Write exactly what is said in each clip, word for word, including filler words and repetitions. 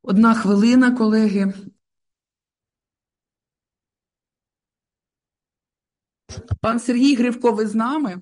Одна хвилина, колеги. Пан Сергій Гривко, ви з нами?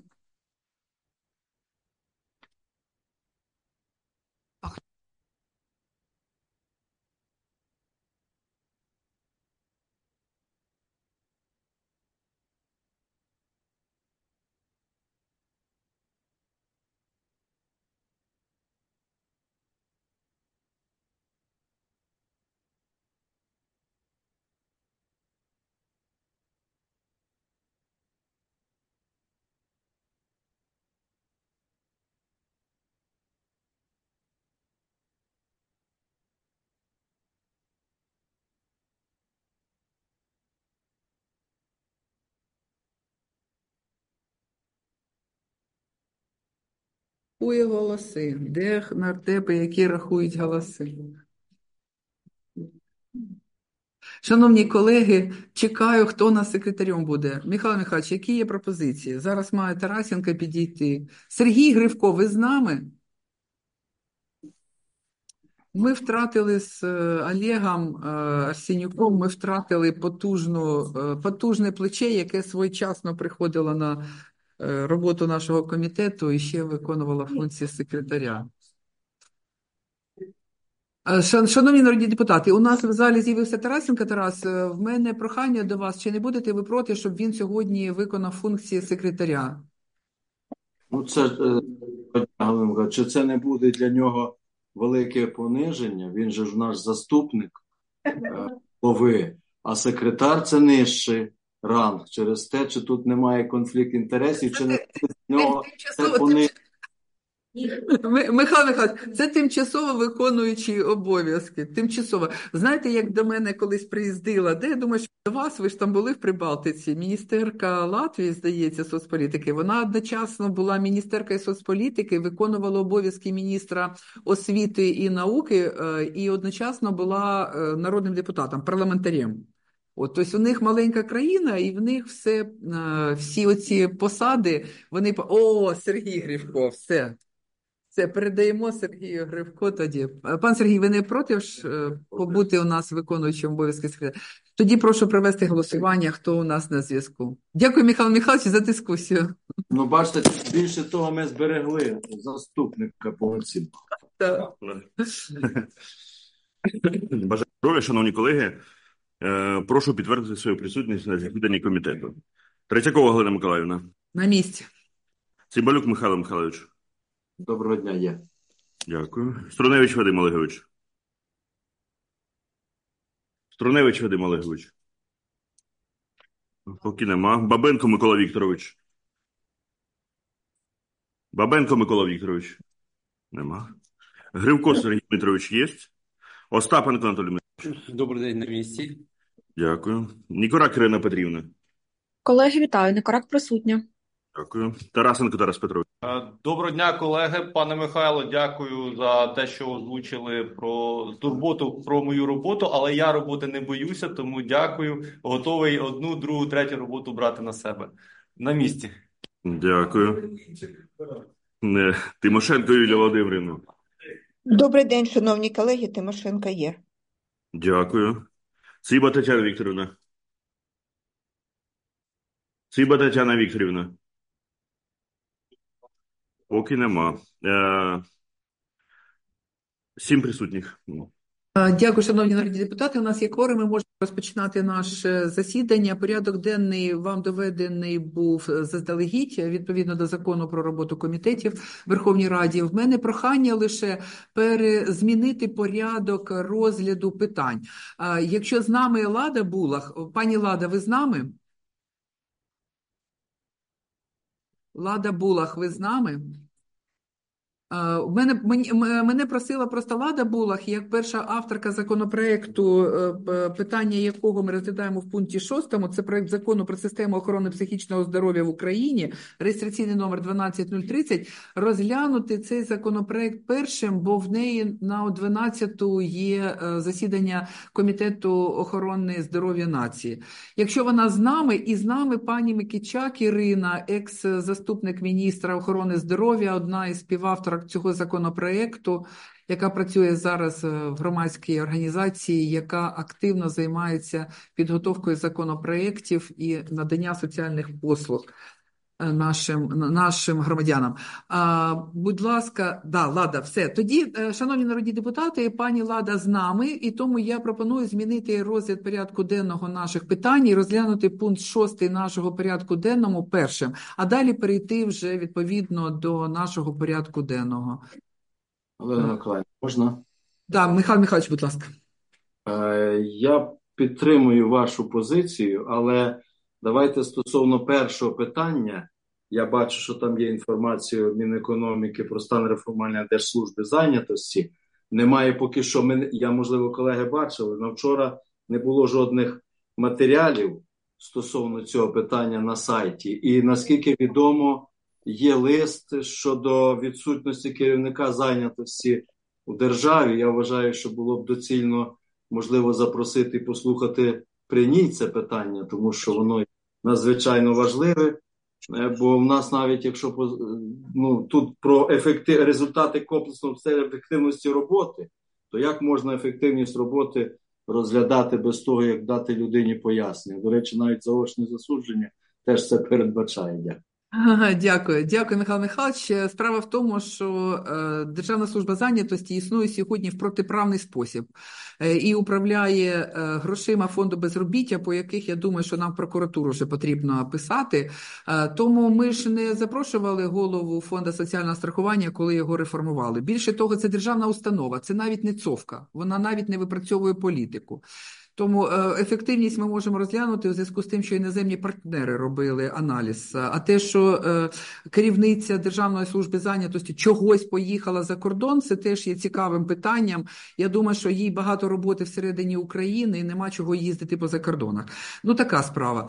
Рахує голоси. Де нардепи, які рахують голоси? Шановні колеги, чекаю, хто у нас секретарем буде. Михайло Михайлович, які є пропозиції? Зараз має Тарасенко підійти. Сергій Гривко, ви з нами? Ми втратили з Олегом Арсенюком, ми втратили потужну, потужне плече, яке своєчасно приходило на роботу нашого комітету і ще виконувало функції секретаря. Шановні народні депутати, у нас в залі з'явився Тарасенко Тарас. В мене прохання до вас, чи не будете ви проти, щоб він сьогодні виконав функції секретаря? Ну, це, чи це не буде для нього велике пониження? Він же ж наш заступник голови, а секретар – це нижчий ранг. Через те, чи тут немає конфлікту інтересів, чи не буде для нього це пониження. Михайло Михайлович, це тимчасово виконуючі обов'язки. Тимчасово. Знаєте, як до мене колись приїздила, де, я думаю, що до вас, ви ж там були в Прибалтиці, міністерка Латвії, здається, соцполітики, вона одночасно була міністеркою соцполітики, виконувала обов'язки міністра освіти і науки, і одночасно була народним депутатом, парламентарем. От, тобто у них маленька країна, і в них все, всі оці посади, вони... О, Сергій Гривко, все. Це передаємо Сергію Гривко тоді. Пан Сергій, ви не проти ж побути у нас виконуючим обов'язки секретаря? Тоді прошу провести голосування, хто у нас на зв'язку. Дякую, Михайло Михайлович, за дискусію. Ну, бачите, більше того ми зберегли заступника повноцінного. Так. Бажаю здоров'я, шановні колеги. Прошу підтвердити свою присутність на засіданні комітету. Третьякова Галина Миколаївна. На місці. Цимбалюк Михайло Михайлович. Доброго дня, є. Дякую. Струневич Вадим Олегович. Струневич Вадим Олегович. Поки нема. Бабенко Микола Вікторович. Бабенко Микола Вікторович. Нема. Гривко Сергій Дмитрович є. Остапенко Анатолій Дмитрович. Добрий день, на місці. Дякую. Нікорак Ірина Петрівна. Колеги, вітаю. Нікорак присутня. Дякую. Тарасенко Тарас Петрович. Доброго дня, колеги. Пане Михайло, дякую за те, що озвучили про турботу про мою роботу, але я роботи не боюся, тому дякую. Готовий одну, другу, третю роботу брати на себе. На місці. Дякую. Тимошенко Юлія Володимирівна. Добрий день, шановні колеги. Тимошенко є. Дякую. Циба Тетяна Вікторівна. Циба Тетяна Вікторівна. Поки нема. Е, Сім присутніх. Дякую, шановні народні депутати. У нас є кворум, ми можемо розпочинати наше засідання. Порядок денний вам доведений був заздалегідь, відповідно до закону про роботу комітетів в Верховній Раді. В мене прохання лише перезмінити порядок розгляду питань. Якщо з нами Лада Булах, пані Лада, ви з нами? Лада Булах, ви з нами? Мене, мене просила просто Лада Булах, як перша авторка законопроекту, питання якого ми розглядаємо в пункті шостому, це проект закону про систему охорони психічного здоров'я в Україні, реєстраційний номер дванадцять нуль тридцять, розглянути цей законопроект першим, бо в неї на дванадцяту є засідання Комітету охорони здоров'я нації. Якщо вона з нами, і з нами пані Микичак Ірина, екс-заступник міністра охорони здоров'я, одна із співавторок автор цього законопроекту, яка працює зараз в громадській організації, яка активно займається підготовкою законопроєктів і надання соціальних послуг нашим, нашим громадянам. А, будь ласка, да, Лада, все. Тоді, шановні народні депутати, пані Лада з нами, і тому я пропоную змінити розгляд порядку денного наших питань і розглянути пункт шостий нашого порядку денного першим, а далі перейти вже відповідно до нашого порядку денного. Олена Миколаївна, можна? Так, да, Михайло Михайлович, будь ласка. Е, я підтримую вашу позицію, але давайте стосовно першого питання. Я бачу, що там є інформація Мінекономіки про стан реформування Держслужби зайнятості. Немає поки що, ми, я, можливо, колеги бачили, але вчора не було жодних матеріалів стосовно цього питання на сайті. І, наскільки відомо, є лист щодо відсутності керівника зайнятості у державі. Я вважаю, що було б доцільно, можливо, запросити і послухати при ній це питання, тому що воно надзвичайно важливе. Бо в нас навіть, якщо ну, тут про ефектив... результати комплексної ефективності роботи, то як можна ефективність роботи розглядати без того, як дати людині пояснення? До речі, навіть заочне засудження теж це передбачає. Дякую. Ага, дякую, дякую, Михайло Михайлович. Справа в тому, що е, Державна служба зайнятості існує сьогодні в протиправний спосіб е, і управляє е, грошима фонду безробіття, по яких, я думаю, що нам в прокуратуру вже потрібно писати. Е, тому ми ж не запрошували голову фонду соціального страхування, коли його реформували. Більше того, це державна установа, це навіть не цовка, вона навіть не випрацьовує політику. Тому ефективність ми можемо розглянути у зв'язку з тим, що іноземні партнери робили аналіз. А те, що керівниця Державної служби зайнятості чогось поїхала за кордон, це теж є цікавим питанням. Я думаю, що їй багато роботи всередині України і нема чого їздити по закордонах. Ну, така справа.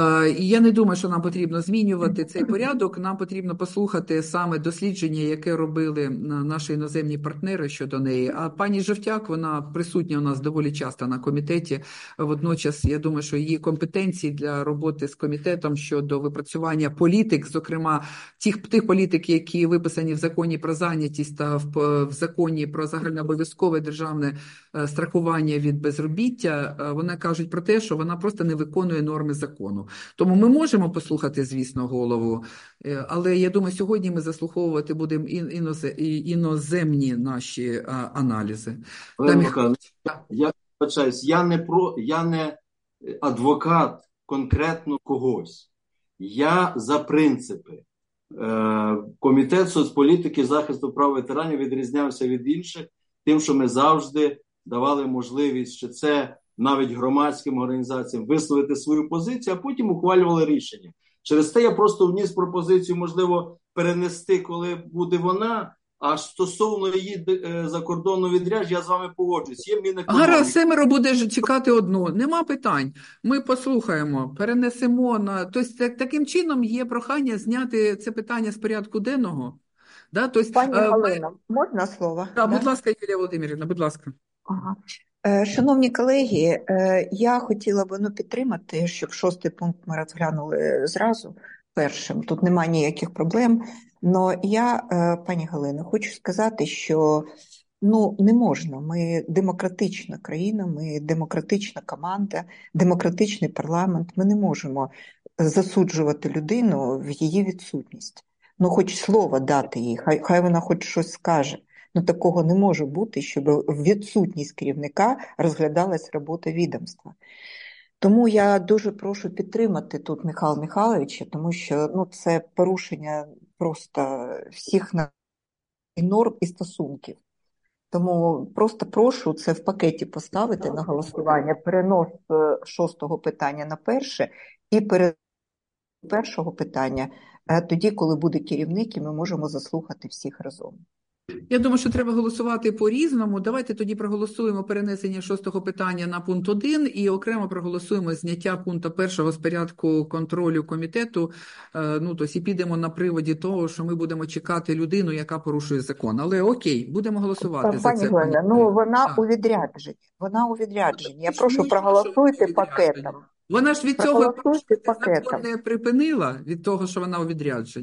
І я не думаю, що нам потрібно змінювати цей порядок. Нам потрібно послухати саме дослідження, яке робили наші іноземні партнери щодо неї. А пані Жовтяк, вона присутня у нас доволі часто на комітеті. Водночас, я думаю, що її компетенції для роботи з комітетом щодо випрацювання політик, зокрема тих, тих політик, які виписані в законі про зайнятість та в, в законі про загальнообов'язкове державне страхування від безробіття, вони кажуть про те, що вона просто не виконує норми закону. Тому ми можемо послухати, звісно, голову, але я думаю, сьогодні ми заслуховувати будемо іноземні наші аналізи. Олена, я Я не про я не адвокат конкретно когось. Я за принципи. Е, Комітет соцполітики захисту прав ветеранів відрізнявся від інших тим, що ми завжди давали можливість, що це навіть громадським організаціям висловити свою позицію, а потім ухвалювали рішення. Через те я просто вніс пропозицію, можливо, перенести, коли буде вона. А стосовно її закордонного відрядження, я з вами погоджуюсь. Є Мінекономіки. Гаразд, Семеро буде чекати одну. Нема питань. Ми послухаємо, перенесемо. на Тобто, таким чином є прохання зняти це питання з порядку денного. Да? Тобто, Пані ми... Галина, можна слово? Да, да? Будь ласка, Юлія Володимирівна, будь ласка. Ага. Шановні колеги, я хотіла б ну, підтримати, щоб шостий пункт ми розглянули зразу першим. Тут немає ніяких проблем. Но я, пані Галина, хочу сказати, що ну, не можна. Ми демократична країна, ми демократична команда, демократичний парламент. Ми не можемо засуджувати людину в її відсутність. Ну, хоч слово дати їй, хай, хай вона хоч щось скаже. Ну, такого не може бути, щоб в відсутність керівника розглядалась робота відомства. Тому я дуже прошу підтримати тут Михайла Михайловича, тому що ну, це порушення просто всіх норм і стосунків. Тому просто прошу це в пакеті поставити на голосування, перенос шостого питання на перше і перенос першого питання тоді, коли буде керівник, і ми можемо заслухати всіх разом. Я думаю, що треба голосувати по-різному. Давайте тоді проголосуємо перенесення шостого питання на пункт один і окремо проголосуємо зняття пункту першого з порядку контролю комітету. Ну, тобто і підемо на приводі того, що ми будемо чекати людину, яка порушує закон. Але окей, будемо голосувати за це. Пані Глена, ну вона так. у відрядженні. Вона у відрядженні. Я прошу проголосуйте пакетом. Вона ж від цього закон не припинила, від того, що вона у відрядженні.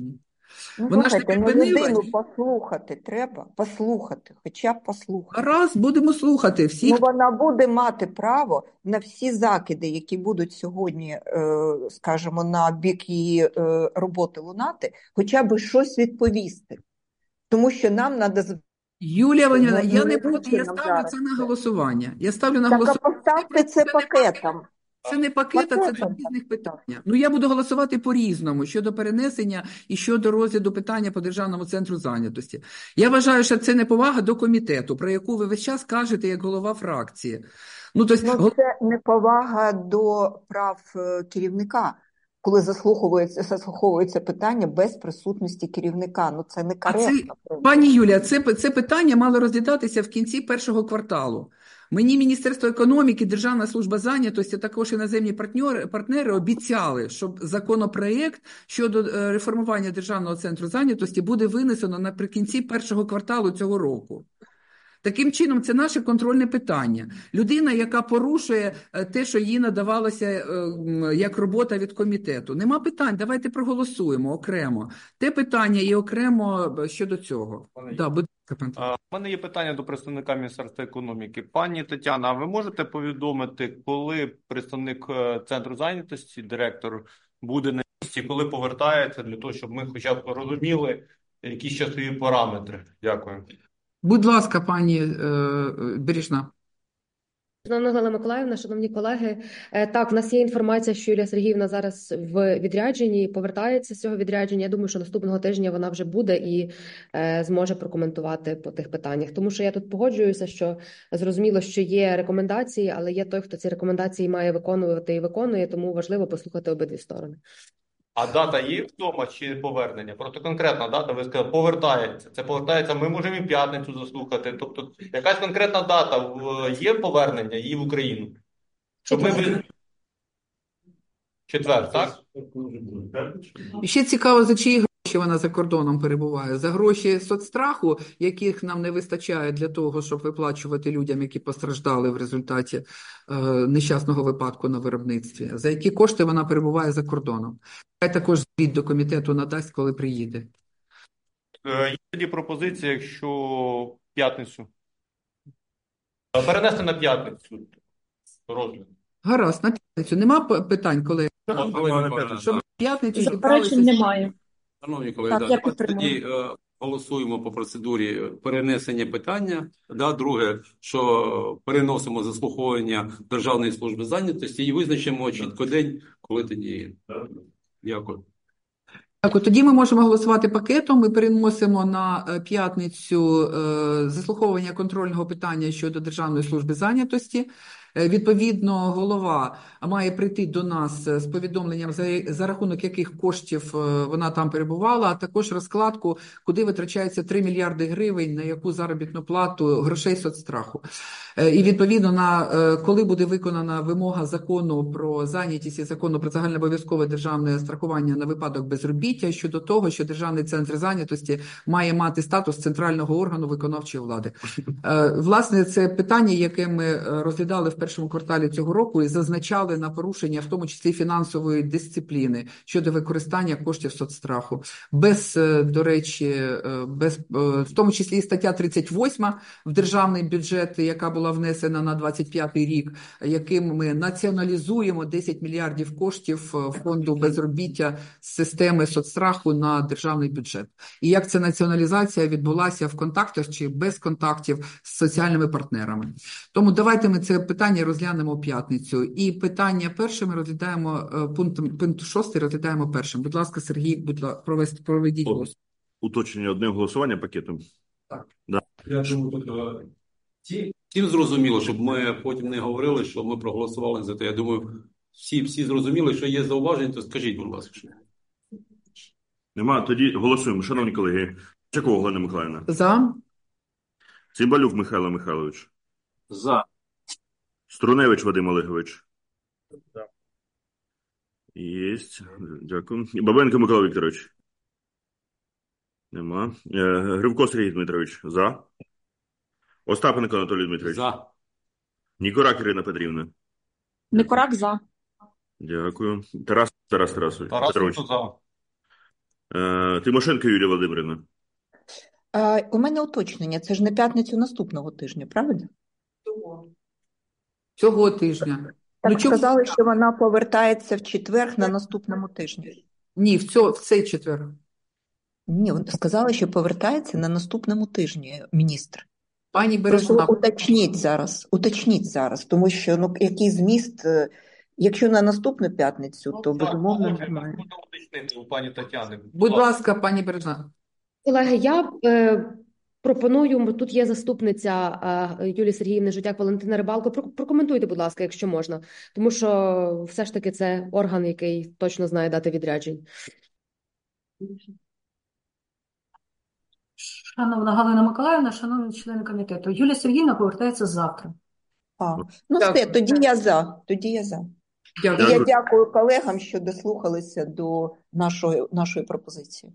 Ну, Вона ж не слухайте, ну припинила. людину послухати треба, послухати, хоча б послухати. Раз, будемо слухати Ну, всіх. вона буде мати право на всі закиди, які будуть сьогодні, е, скажімо, на бік її е, роботи лунати, хоча б щось відповісти. Тому що нам треба... Юлія Ванівна, Ну, я не не проти, я нам ставлю зараз це на це. голосування. Я ставлю на Так, а голосування. поставте це не пакетом. Це не пакет, а це два Пакетом. різних питання. Ну, я буду голосувати по-різному щодо перенесення і щодо розгляду питання по Державному центру зайнятості. Я вважаю, що це неповага до комітету, про яку ви весь час кажете як голова фракції. Ну, тобто, Ну, гол- це неповага до прав е, керівника, коли заслуховується, заслуховується питання без присутності керівника. Ну, це а це, некоректно. пані Юлія, це, це питання мало розглядатися в кінці першого кварталу. Мені Міністерство економіки, Державна служба зайнятості, також іноземні партнери, партнери обіцяли, що законопроект щодо е, реформування Державного центру зайнятості буде винесено наприкінці першого кварталу цього року. Таким чином, це наше контрольне питання. Людина, яка порушує е, те, що їй надавалося е, м, як робота від комітету. Нема питань, давайте проголосуємо окремо. Те питання і окремо е, щодо цього. Пане Да, будь ласка, пан. А, У мене є питання до представника Міністерства економіки. Пані Тетяна, а ви можете повідомити, коли представник е, центру зайнятості, директор, буде на місці, коли повертається, для того, щоб ми хоча б розуміли якісь часові параметри? Дякую. Будь ласка, пані е, е, Бережна. Шановна Галина Миколаївна, шановні колеги, е, так, в нас є інформація, що Юлія Сергіївна зараз в відрядженні і повертається з цього відрядження. Я думаю, що наступного тижня вона вже буде і е, зможе прокоментувати по тих питаннях. Тому що я тут погоджуюся, що зрозуміло, що є рекомендації, але є той, хто ці рекомендації має виконувати і виконує, тому важливо послухати обидві сторони. А дата є вдома чи повернення? Просто конкретна дата, ви сказали, повертається. Це повертається, ми можемо і п'ятницю заслухати. Тобто, якась конкретна дата в- є повернення її в Україну? Щоб ми... ви- Четвер, так? І ще цікаво, за чиї гроші вона за кордоном перебуває. За гроші соцстраху, яких нам не вистачає для того, щоб виплачувати людям, які постраждали в результаті е, нещасного випадку на виробництві. За які кошти вона перебуває за кордоном. Хай також звіт до комітету надасть, коли приїде. Е, Є тоді пропозиція, якщо в п'ятницю. Е, Перенести на п'ятницю розгляд. Гаразд, на п'ятницю. Нема п- питань, колеги? Олена Щоб в п'ятницю Заперечень зібралися. немає. Шановні колеги, Так, да, я давайте підтримую. тоді е, голосуємо по процедурі перенесення питання. Да, друге, що переносимо заслуховування Державної служби зайнятості і визначимо чітко день, коли тоді. Дякую. Так, от тоді ми можемо голосувати пакетом. Ми переносимо на е, п'ятницю е, заслуховування контрольного питання щодо Державної служби зайнятості. Е, Відповідно, голова має прийти до нас з повідомленням, за, за рахунок яких коштів е, вона там перебувала, а також розкладку, куди витрачається три мільярди гривень, на яку заробітну плату грошей соцстраху. Е, І відповідно, на е, коли буде виконана вимога закону про зайнятість і закону про загальнообов'язкове державне страхування на випадок безробіття щодо того, що Державний центр зайнятості має мати статус центрального органу виконавчої влади. Е, Власне, це питання, яке ми е, розглядали в першому кварталі цього року і зазначали на порушення, в тому числі фінансової дисципліни щодо використання коштів соцстраху. Без, е, до речі, е, без, е, в тому числі і стаття тридцять восьма в державний бюджет, яка була внесена на двадцять п'ятий рік, яким ми націоналізуємо десять мільярдів коштів е, фонду безробіття з системи соцстраху на державний бюджет. І як ця націоналізація відбулася в контактах чи без контактів з соціальними партнерами. Тому давайте ми це питання розглянемо у п'ятницю. І питання перше ми розглядаємо, е, пункт, пункт шостий розглядаємо першим. Будь ласка, Сергій, будь ласка, провести, проведіть О. голос. Уточнення одне голосування пакетом. Я думаю, тут е, ті- всім зрозуміло, щоб ми потім не говорили, що ми проголосували за те. Я думаю, всі, всі зрозуміли, що є зауваження, то скажіть, будь ласка. Нема? Тоді голосуємо. Шановні колеги. Чакова Галина Миколаївна. За. Цимбалюк Михайло Михайлович. За. Струневич Вадим Олегович. Єсть. Дякую. Бабенко Микола Вікторович. Нема. Е, Гривко Сергій Дмитрович. За. Остапенко Анатолій Дмитрович. За. Нікорак Ірина Петрівна. Никорак за. Дякую. Тарас Тарас Тарасович. Тарас Петрович. за. Е, Тимошенко Юлія Володимирівна. А, у мене уточнення, це ж не п'ятницю наступного тижня, правильно? Цього тижня. Так Ну, чому? сказали, що вона повертається в четвер на наступному тижні. Ні, в, цьо, в цей четвер. Ні, вони сказали, що повертається на наступному тижні міністр. Пані Просто Бережна, уточніть зараз, уточніть зараз, тому що ну, який зміст, е, якщо на наступну п'ятницю, то Ну, так, безумовно Олег, немає. буду уточнити у пані Тетяни. будь ласка, пані Бережна. Колеги, я е, пропоную, бо тут є заступниця е, Юлії Сергіївни Житяк, Валентина Рибалко. Про- Прокоментуйте, будь ласка, якщо можна, тому що все ж таки це орган, який точно знає дати відряджень. Шановна Галина Миколаївна, шановні члени комітету, Юлія Сергіївна повертається завтра. А, ну Дякую. все, тоді я за, тоді я за. І я Дякую. дякую колегам, що дослухалися до нашої, нашої пропозиції.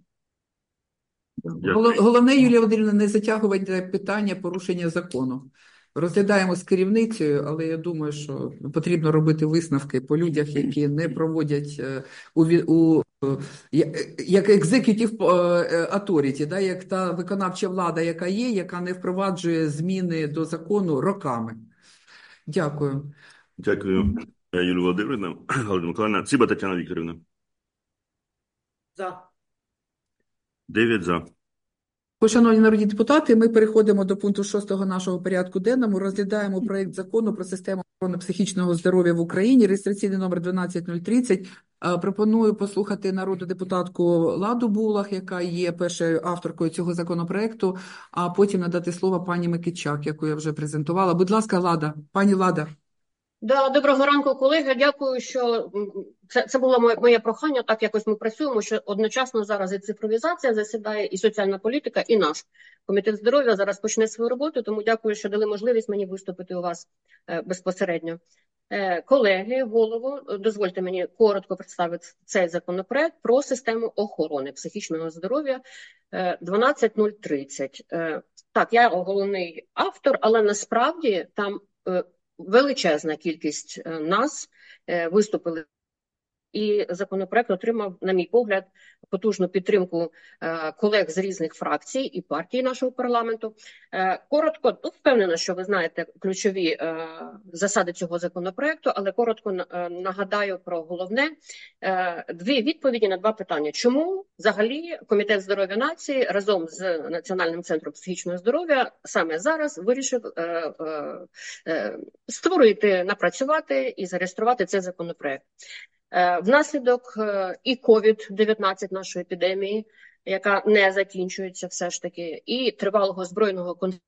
Голов- Головне, Юлія Володимирівна, не затягувати питання порушення закону. Розглядаємо з керівницею, але я думаю, що потрібно робити висновки по людях, які не проводять е, у, ві- у е, я- як executive е, authority, да, як та виконавча влада, яка є, яка не впроваджує зміни до закону роками. Дякую. Дякую, е, Юлія Володимирівна. Галина Миколаївна. Циба Тетяна Вікторівна. За. Дев'ять за. Шановні народні депутати, ми переходимо до пункту шостого нашого порядку денному. Розглядаємо проект закону про систему охорони психічного здоров'я в Україні, реєстраційний номер дванадцять нуль тридцять. Е, Пропоную послухати народну депутатку Ладу Булах, яка є першою авторкою цього законопроекту, а потім надати слово пані Микичак, яку я вже презентувала. Будь ласка, Лада. Пані Лада. Да, доброго ранку, колеги. Дякую, що м, це, це було моє, моє прохання. Так якось ми працюємо, що одночасно зараз і цифровізація засідає, і соціальна політика, і наш комітет здоров'я зараз почне свою роботу. Тому дякую, що дали можливість мені виступити у вас е, безпосередньо. Е, колеги, голово, дозвольте мені коротко представити цей законопроект про систему охорони психічного здоров'я е, дванадцять нуль тридцять. Е, так, я головний автор, але насправді там е, величезна кількість е, нас е, виступили, і законопроект отримав, на мій погляд, потужну підтримку е, колег з різних фракцій і партій нашого парламенту. Е, коротко, ну, впевнена, що ви знаєте ключові е, засади цього законопроекту, але коротко е, нагадаю про головне. Е, дві відповіді на два питання. Чому взагалі Комітет здоров'я нації разом з Національним центром психічного здоров'я саме зараз вирішив е, е, е, створити, напрацювати і зареєструвати цей законопроект? Внаслідок і ковід дев'ятнадцять нашої епідемії, яка не закінчується все ж таки, і тривалого збройного конфлікту,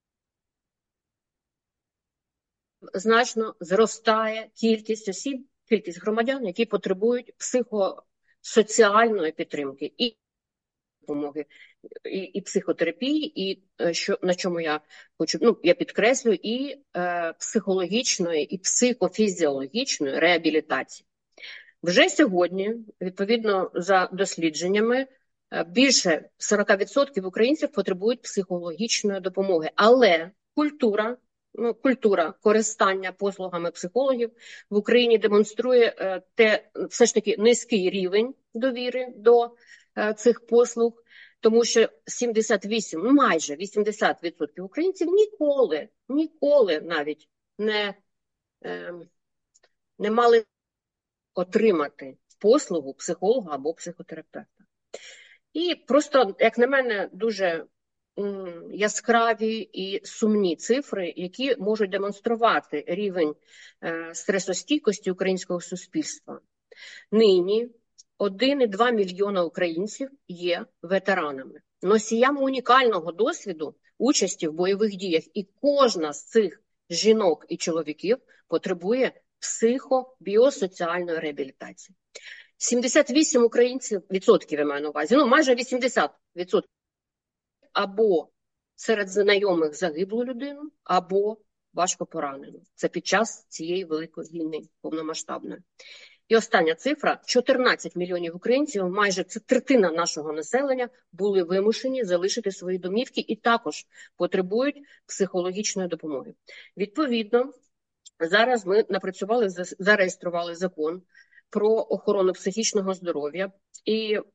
значно зростає кількість осіб, кількість громадян, які потребують психосоціальної підтримки і допомоги, і, і психотерапії, і що на чому я хочу, ну я підкреслюю, і е, психологічної, і психофізіологічної реабілітації. Вже сьогодні, відповідно за дослідженнями, більше сорок відсотків українців потребують психологічної допомоги. Але культура, ну, культура користання послугами психологів в Україні демонструє е, те, все ж таки низький рівень довіри до е, цих послуг, тому що сімдесят вісім, ну майже вісімдесят відсотків українців ніколи, ніколи навіть не, е, не мали отримати послугу психолога або психотерапевта. І просто, як на мене, дуже м, яскраві і сумні цифри, які можуть демонструвати рівень е, стресостійкості українського суспільства. Нині один і два мільйона українців є ветеранами, носіями унікального досвіду участі в бойових діях. І кожна з цих жінок і чоловіків потребує психо-біосоціальної реабілітації. сімдесят вісім українців, відсотків я маю на увазі, ну майже вісімдесят відсотків або серед знайомих загиблу людину, або важко поранену. Це під час цієї великої війни повномасштабної. І остання цифра, чотирнадцять мільйонів українців, майже це третина нашого населення, були вимушені залишити свої домівки і також потребують психологічної допомоги. Відповідно, зараз ми напрацювали, зареєстрували закон про охорону психічного здоров'я. І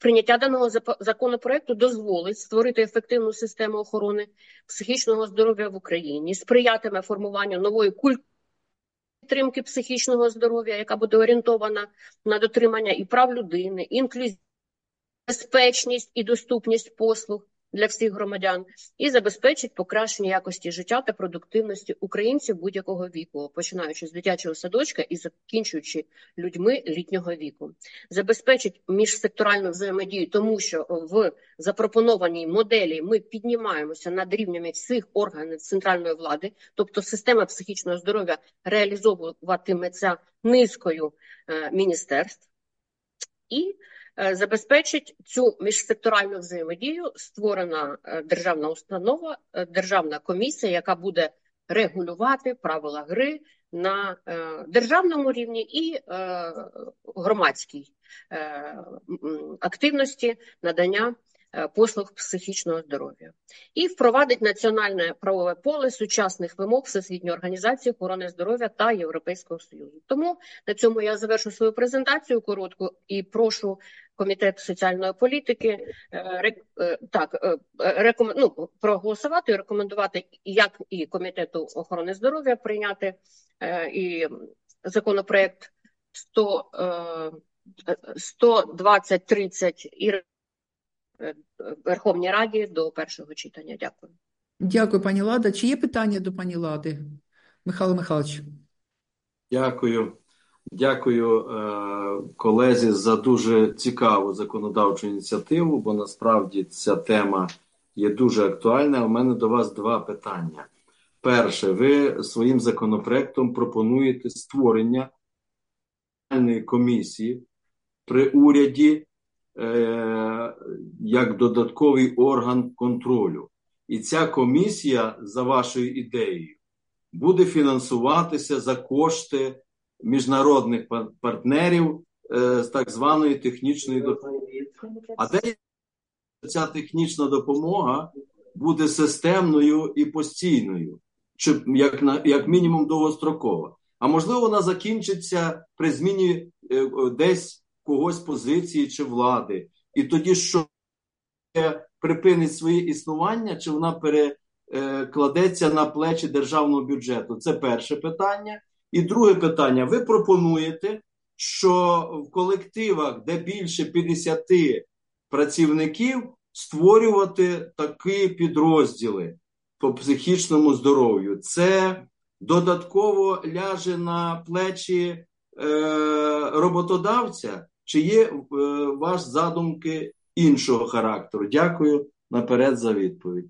Прийняття даного законопроекту дозволить створити ефективну систему охорони психічного здоров'я в Україні, сприятиме формуванню нової культури підтримки психічного здоров'я, яка буде орієнтована на дотримання і прав людини, інклюзивність, безпечність і доступність послуг для всіх громадян, і забезпечить покращення якості життя та продуктивності українців будь-якого віку, починаючи з дитячого садочка і закінчуючи людьми літнього віку. Забезпечить міжсекторальну взаємодію, тому що в запропонованій моделі ми піднімаємося над рівнями всіх органів центральної влади, тобто система психічного здоров'я реалізовуватиметься низкою е, міністерств, і забезпечить цю міжсекторальну взаємодію створена державна установа, державна комісія, яка буде регулювати правила гри на е, державному рівні і е, громадській е, активності надання е, послуг психічного здоров'я. І впровадить національне правове поле сучасних вимог Всесвітньої організації охорони здоров'я та Європейського Союзу. Тому на цьому я завершу свою презентацію коротку і прошу Комітет соціальної політики рек, так, реком, ну, проголосувати і рекомендувати, як і Комітету охорони здоров'я прийняти і законопроект сто двадцять тридцять і Верховній Раді до першого читання. Дякую. Дякую, пані Лада. Чи є питання до пані Лади? Михайло Михайлович. Дякую. Дякую е, колезі за дуже цікаву законодавчу ініціативу, бо насправді ця тема є дуже актуальна. У мене до вас два питання. Перше, ви своїм законопроектом пропонуєте створення комісії при уряді е, як додатковий орган контролю. І ця комісія, за вашою ідеєю, буде фінансуватися за кошти міжнародних партнерів е, з так званої технічної допомоги. А де ця технічна допомога буде системною і постійною, чи як, на, як мінімум довгострокова. А можливо, вона закінчиться при зміні е, десь когось позиції чи влади. І тоді що припинить своє існування, чи вона перекладеться на плечі державного бюджету? Це перше питання. І друге питання. Ви пропонуєте, що в колективах, де більше п'ятдесят працівників, створювати такі підрозділи по психічному здоров'ю. Це додатково ляже на плечі е, роботодавця? Чи є е, ваш задумки іншого характеру? Дякую наперед за відповідь.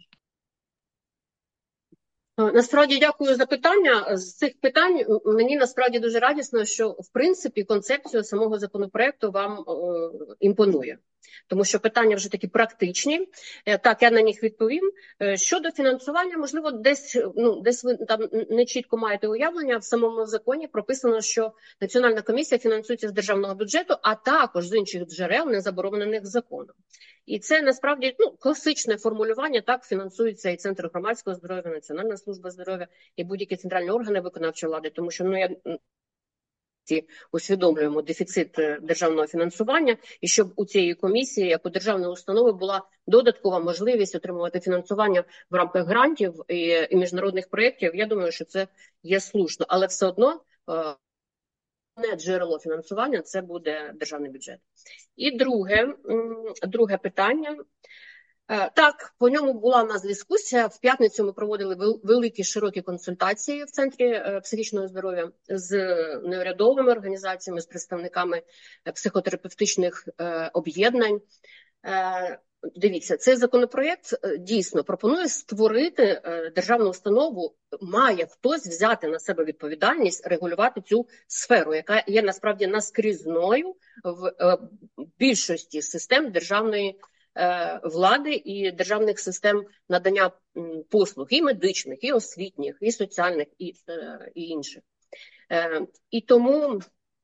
Насправді дякую за питання. З цих питань мені насправді дуже радісно, що в принципі концепція самого законопроекту вам е, імпонує. Тому що питання вже такі практичні. Так, я на них відповім. Щодо фінансування, можливо, десь, ну, десь ви там не чітко маєте уявлення. В самому законі прописано, що Національна комісія фінансується з державного бюджету, а також з інших джерел, не заборонених законом. І це насправді ну, класичне формулювання. Так, фінансується і Центр громадського здоров'я, Національна служба здоров'я, і будь-які центральні органи виконавчої влади. Тому що, ну, я... усвідомлюємо дефіцит державного фінансування, і щоб у цієї комісії, як у державної установи, була додаткова можливість отримувати фінансування в рамках грантів і, і міжнародних проєктів. Я думаю, що це є слушно, але все одно не джерело фінансування – це буде державний бюджет. І друге, друге питання. Так, по ньому була в нас дискусія. В п'ятницю ми проводили великі широкі консультації в Центрі психічного здоров'я з неурядовими організаціями, з представниками психотерапевтичних об'єднань. Дивіться, цей законопроєкт дійсно пропонує створити державну установу, має хтось взяти на себе відповідальність регулювати цю сферу, яка є насправді наскрізною в більшості систем державної влади і державних систем надання послуг і медичних, і освітніх, і соціальних, і, і інших. І тому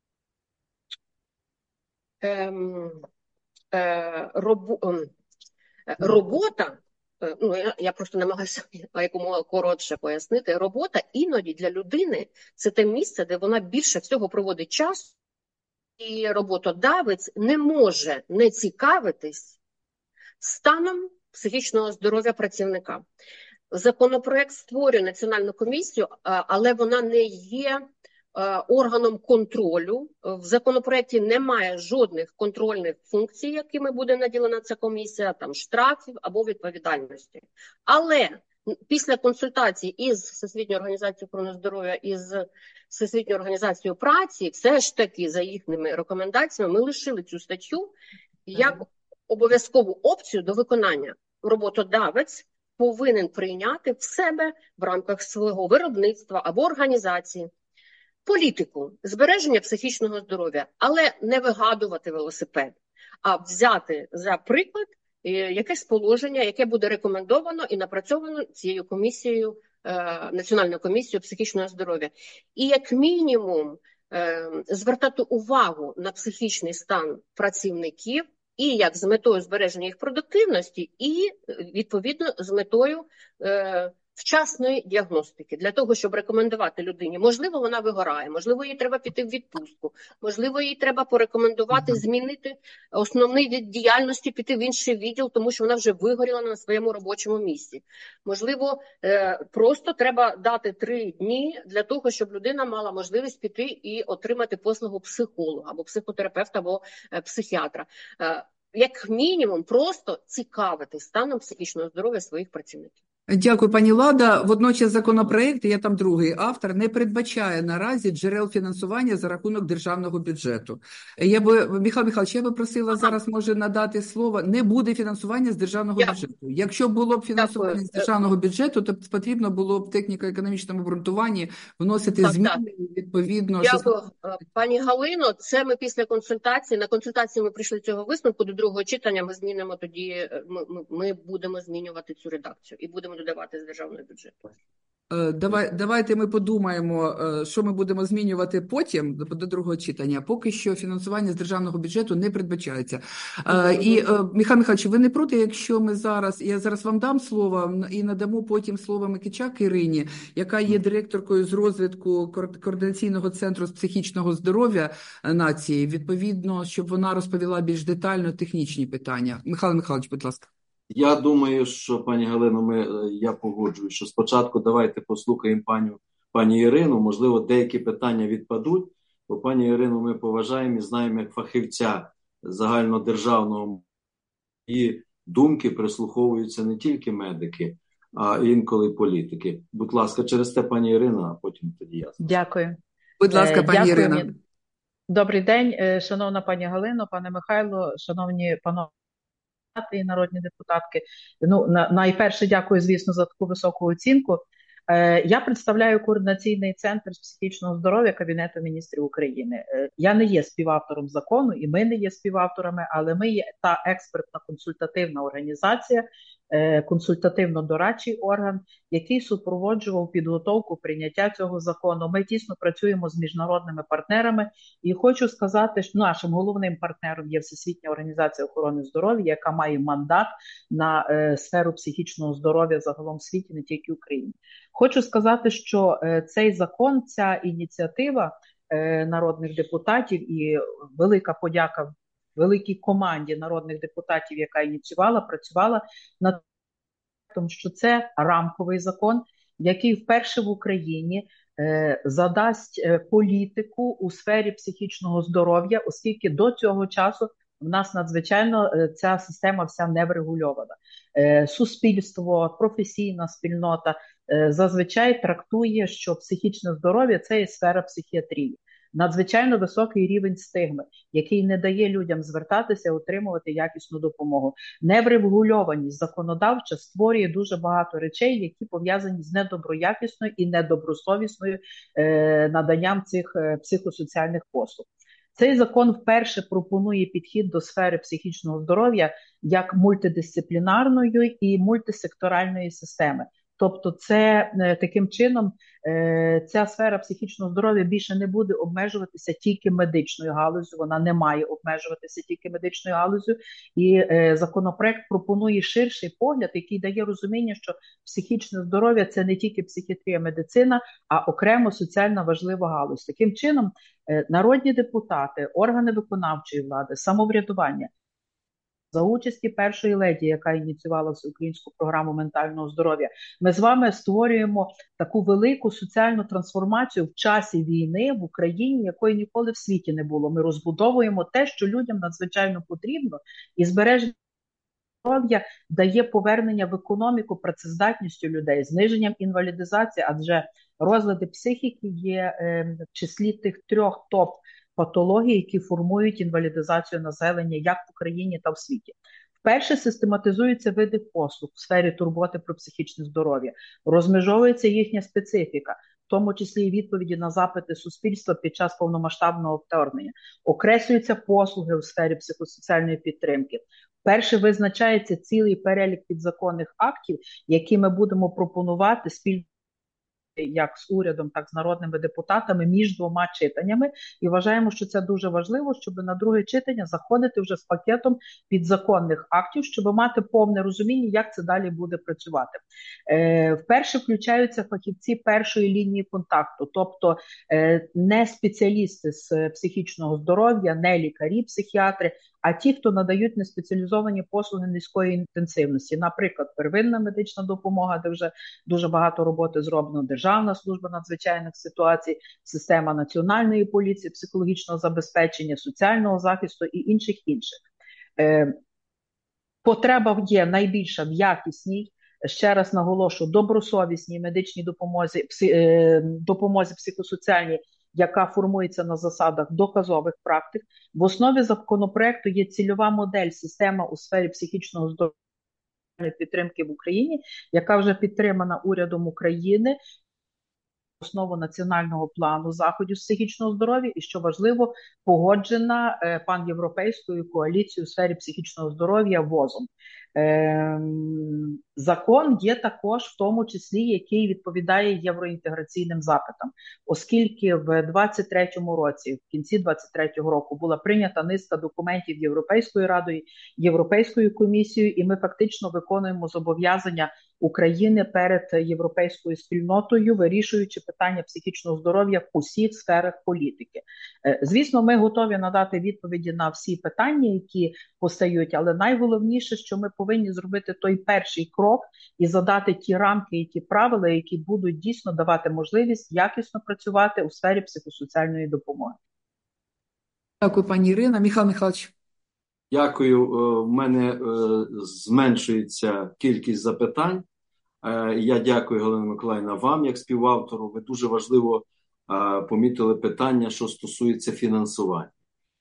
робота, ну я, я просто намагаюся якомога коротше пояснити, робота іноді для людини – це те місце, де вона більше всього проводить час, і роботодавець не може не цікавитись станом психічного здоров'я працівника. Законопроект створює національну комісію, але вона не є органом контролю. В законопроекті немає жодних контрольних функцій, якими буде наділена ця комісія, там штрафів або відповідальності. Але після консультацій із Всесвітньою організацією охорони здоров'я, із Всесвітньою організацією праці, все ж таки за їхніми рекомендаціями ми лишили цю статтю як обов'язкову опцію до виконання. Роботодавець повинен прийняти в себе в рамках свого виробництва або організації політику збереження психічного здоров'я, але не вигадувати велосипед, а взяти за приклад якесь положення, яке буде рекомендовано і напрацьовано цією комісією, Національною комісією психічного здоров'я. І як мінімум звертати увагу на психічний стан працівників, і як з метою збереження їх продуктивності, і, відповідно, з метою е, вчасної діагностики, для того, щоб рекомендувати людині. Можливо, вона вигорає, можливо, їй треба піти в відпустку, можливо, їй треба порекомендувати змінити основний вид діяльності, піти в інший відділ, тому що вона вже вигоріла на своєму робочому місці. Можливо, е, просто треба дати три дні для того, щоб людина мала можливість піти і отримати послугу психолога, або психотерапевта, або е, психіатра. Е, як мінімум, просто цікавитись станом психічного здоров'я своїх працівників. Дякую, пані Лада. Водночас законопроект, я там другий автор, не передбачає наразі джерел фінансування за рахунок державного бюджету. Я би, Михайло Михайлович, я би просила зараз, може, надати слово, не буде фінансування з державного Дякую. бюджету. Якщо було б фінансування Дякую. з державного бюджету, то потрібно було б в техніко-економічному обґрунтуванні вносити Так, зміни, так. відповідно. Дякую, пані Галино. Це ми після консультації, на консультації ми прийшли цього висновку, до другого читання ми змінимо тоді, ми, ми, ми будемо змінювати цю редакцію і будемо додавати з державного бюджету. Давай, давайте ми подумаємо, що ми будемо змінювати потім, до другого читання. Поки що фінансування з державного бюджету не передбачається. Mm-hmm. І, Михайло Михайлович, ви не проти, якщо ми зараз, я зараз вам дам слово і надамо потім слово Микичак Ірині, яка є директоркою з розвитку Координаційного центру з психічного здоров'я нації, відповідно, щоб вона розповіла більш детально технічні питання. Михайло Михайлович, будь ласка. Я думаю, що, пані Галино, ми, я погоджуюсь, що спочатку давайте послухаємо пані, пані Ірину, можливо, деякі питання відпадуть, бо пані Ірину ми поважаємо і знаємо як фахівця загальнодержавного, і думки прислуховуються не тільки медики, а інколи політики. Будь ласка, через те пані Ірина, а потім тоді я. Дякую. Будь ласка, пані Дякую. Ірина. Добрий день, шановна пані Галино, пане Михайло, шановні панове і народні депутатки. Ну, на, найперше дякую, звісно, за таку високу оцінку. Е, я представляю Координаційний центр з психічного здоров'я Кабінету міністрів України. Е, я не є співавтором закону, і ми не є співавторами, але ми є та експертна консультативна організація, е, консультативно-дорадчий орган, який супроводжував підготовку прийняття цього закону. Ми тісно працюємо з міжнародними партнерами, і хочу сказати, що нашим головним партнером є Всесвітня організація охорони здоров'я, яка має мандат на е, сферу психічного здоров'я загалом в світі, не тільки в Україні. Хочу сказати, що е, цей закон, ця ініціатива е, народних депутатів і велика подяка великій команді народних депутатів, яка ініціювала, працювала над тому, що це рамковий закон, який вперше в Україні е, задасть е, політику у сфері психічного здоров'я, оскільки до цього часу в нас надзвичайно е, ця система вся не врегульована. Е, суспільство, професійна спільнота е, зазвичай трактує, що психічне здоров'я – це є сфера психіатрії. Надзвичайно високий рівень стигми, який не дає людям звертатися, отримувати якісну допомогу. Неврегульованість законодавча створює дуже багато речей, які пов'язані з недоброякісною і недобросовісною е, наданням цих е, психосоціальних послуг. Цей закон вперше пропонує підхід до сфери психічного здоров'я як мультидисциплінарної і мультисекторальної системи. Тобто це е, таким чином е, ця сфера психічного здоров'я більше не буде обмежуватися тільки медичною галузю, вона не має обмежуватися тільки медичною галузю, і е, законопроект пропонує ширший погляд, який дає розуміння, що психічне здоров'я – це не тільки психіатрія, медицина, а окремо соціально важлива галузь. Таким чином, е, народні депутати, органи виконавчої влади, самоврядування за участі першої леді, яка ініціювала всеукраїнську програму ментального здоров'я, ми з вами створюємо таку велику соціальну трансформацію в часі війни в Україні, якої ніколи в світі не було. Ми розбудовуємо те, що людям надзвичайно потрібно, і збереження здоров'я дає повернення в економіку працездатністю людей, зниженням інвалідизації, адже розлади психіки є е, в числі тих трьох топ патологій, які формують інвалідизацію населення як в Україні та в світі. Вперше систематизуються види послуг в сфері турботи про психічне здоров'я, розмежовується їхня специфіка, в тому числі і відповіді на запити суспільства під час повномасштабного вторгнення, окреслюються послуги у сфері психосоціальної підтримки. Вперше визначається цілий перелік підзаконних актів, які ми будемо пропонувати спільно як з урядом, так і з народними депутатами між двома читаннями. І вважаємо, що це дуже важливо, щоб на друге читання заходити вже з пакетом підзаконних актів, щоб мати повне розуміння, як це далі буде працювати. Е, вперше включаються фахівці першої лінії контакту, тобто е, не спеціалісти з психічного здоров'я, не лікарі, психіатри, а ті, хто надають неспеціалізовані послуги низької інтенсивності. Наприклад, первинна медична допомога, де вже дуже багато роботи зроблено, Державна служба надзвичайних ситуацій, система національної поліції, психологічного забезпечення, соціального захисту і інших інших. Е, потреба є найбільша в якісній, ще раз наголошу, добросовісній медичній допомозі, псі, е, допомозі психосоціальній, яка формується на засадах доказових практик. В основі законопроекту є цільова модель система у сфері психічного здоров'я підтримки в Україні, яка вже підтримана урядом України, основу національного плану заходів з психічного здоров'я і, що важливо, погоджена е, панєвропейською коаліцією у сфері психічного здоров'я ВОЗом. Е, закон є також в тому числі, який відповідає євроінтеграційним запитам, оскільки в двадцять третьому році, в кінці двадцять третього року була прийнята низка документів Європейською Радою, Європейською комісією, і ми фактично виконуємо зобов'язання України перед європейською спільнотою, вирішуючи питання психічного здоров'я в усіх сферах політики. Звісно, ми готові надати відповіді на всі питання, які постають, але найголовніше, що ми повинні зробити той перший крок і задати ті рамки і ті правила, які будуть дійсно давати можливість якісно працювати у сфері психосоціальної допомоги. Дякую, пані Ірина. Михайло Михайлович. Дякую. У мене зменшується кількість запитань. Я дякую, Галина Миколаївна, вам як співавтору. Ви дуже важливо помітили питання, що стосується фінансування.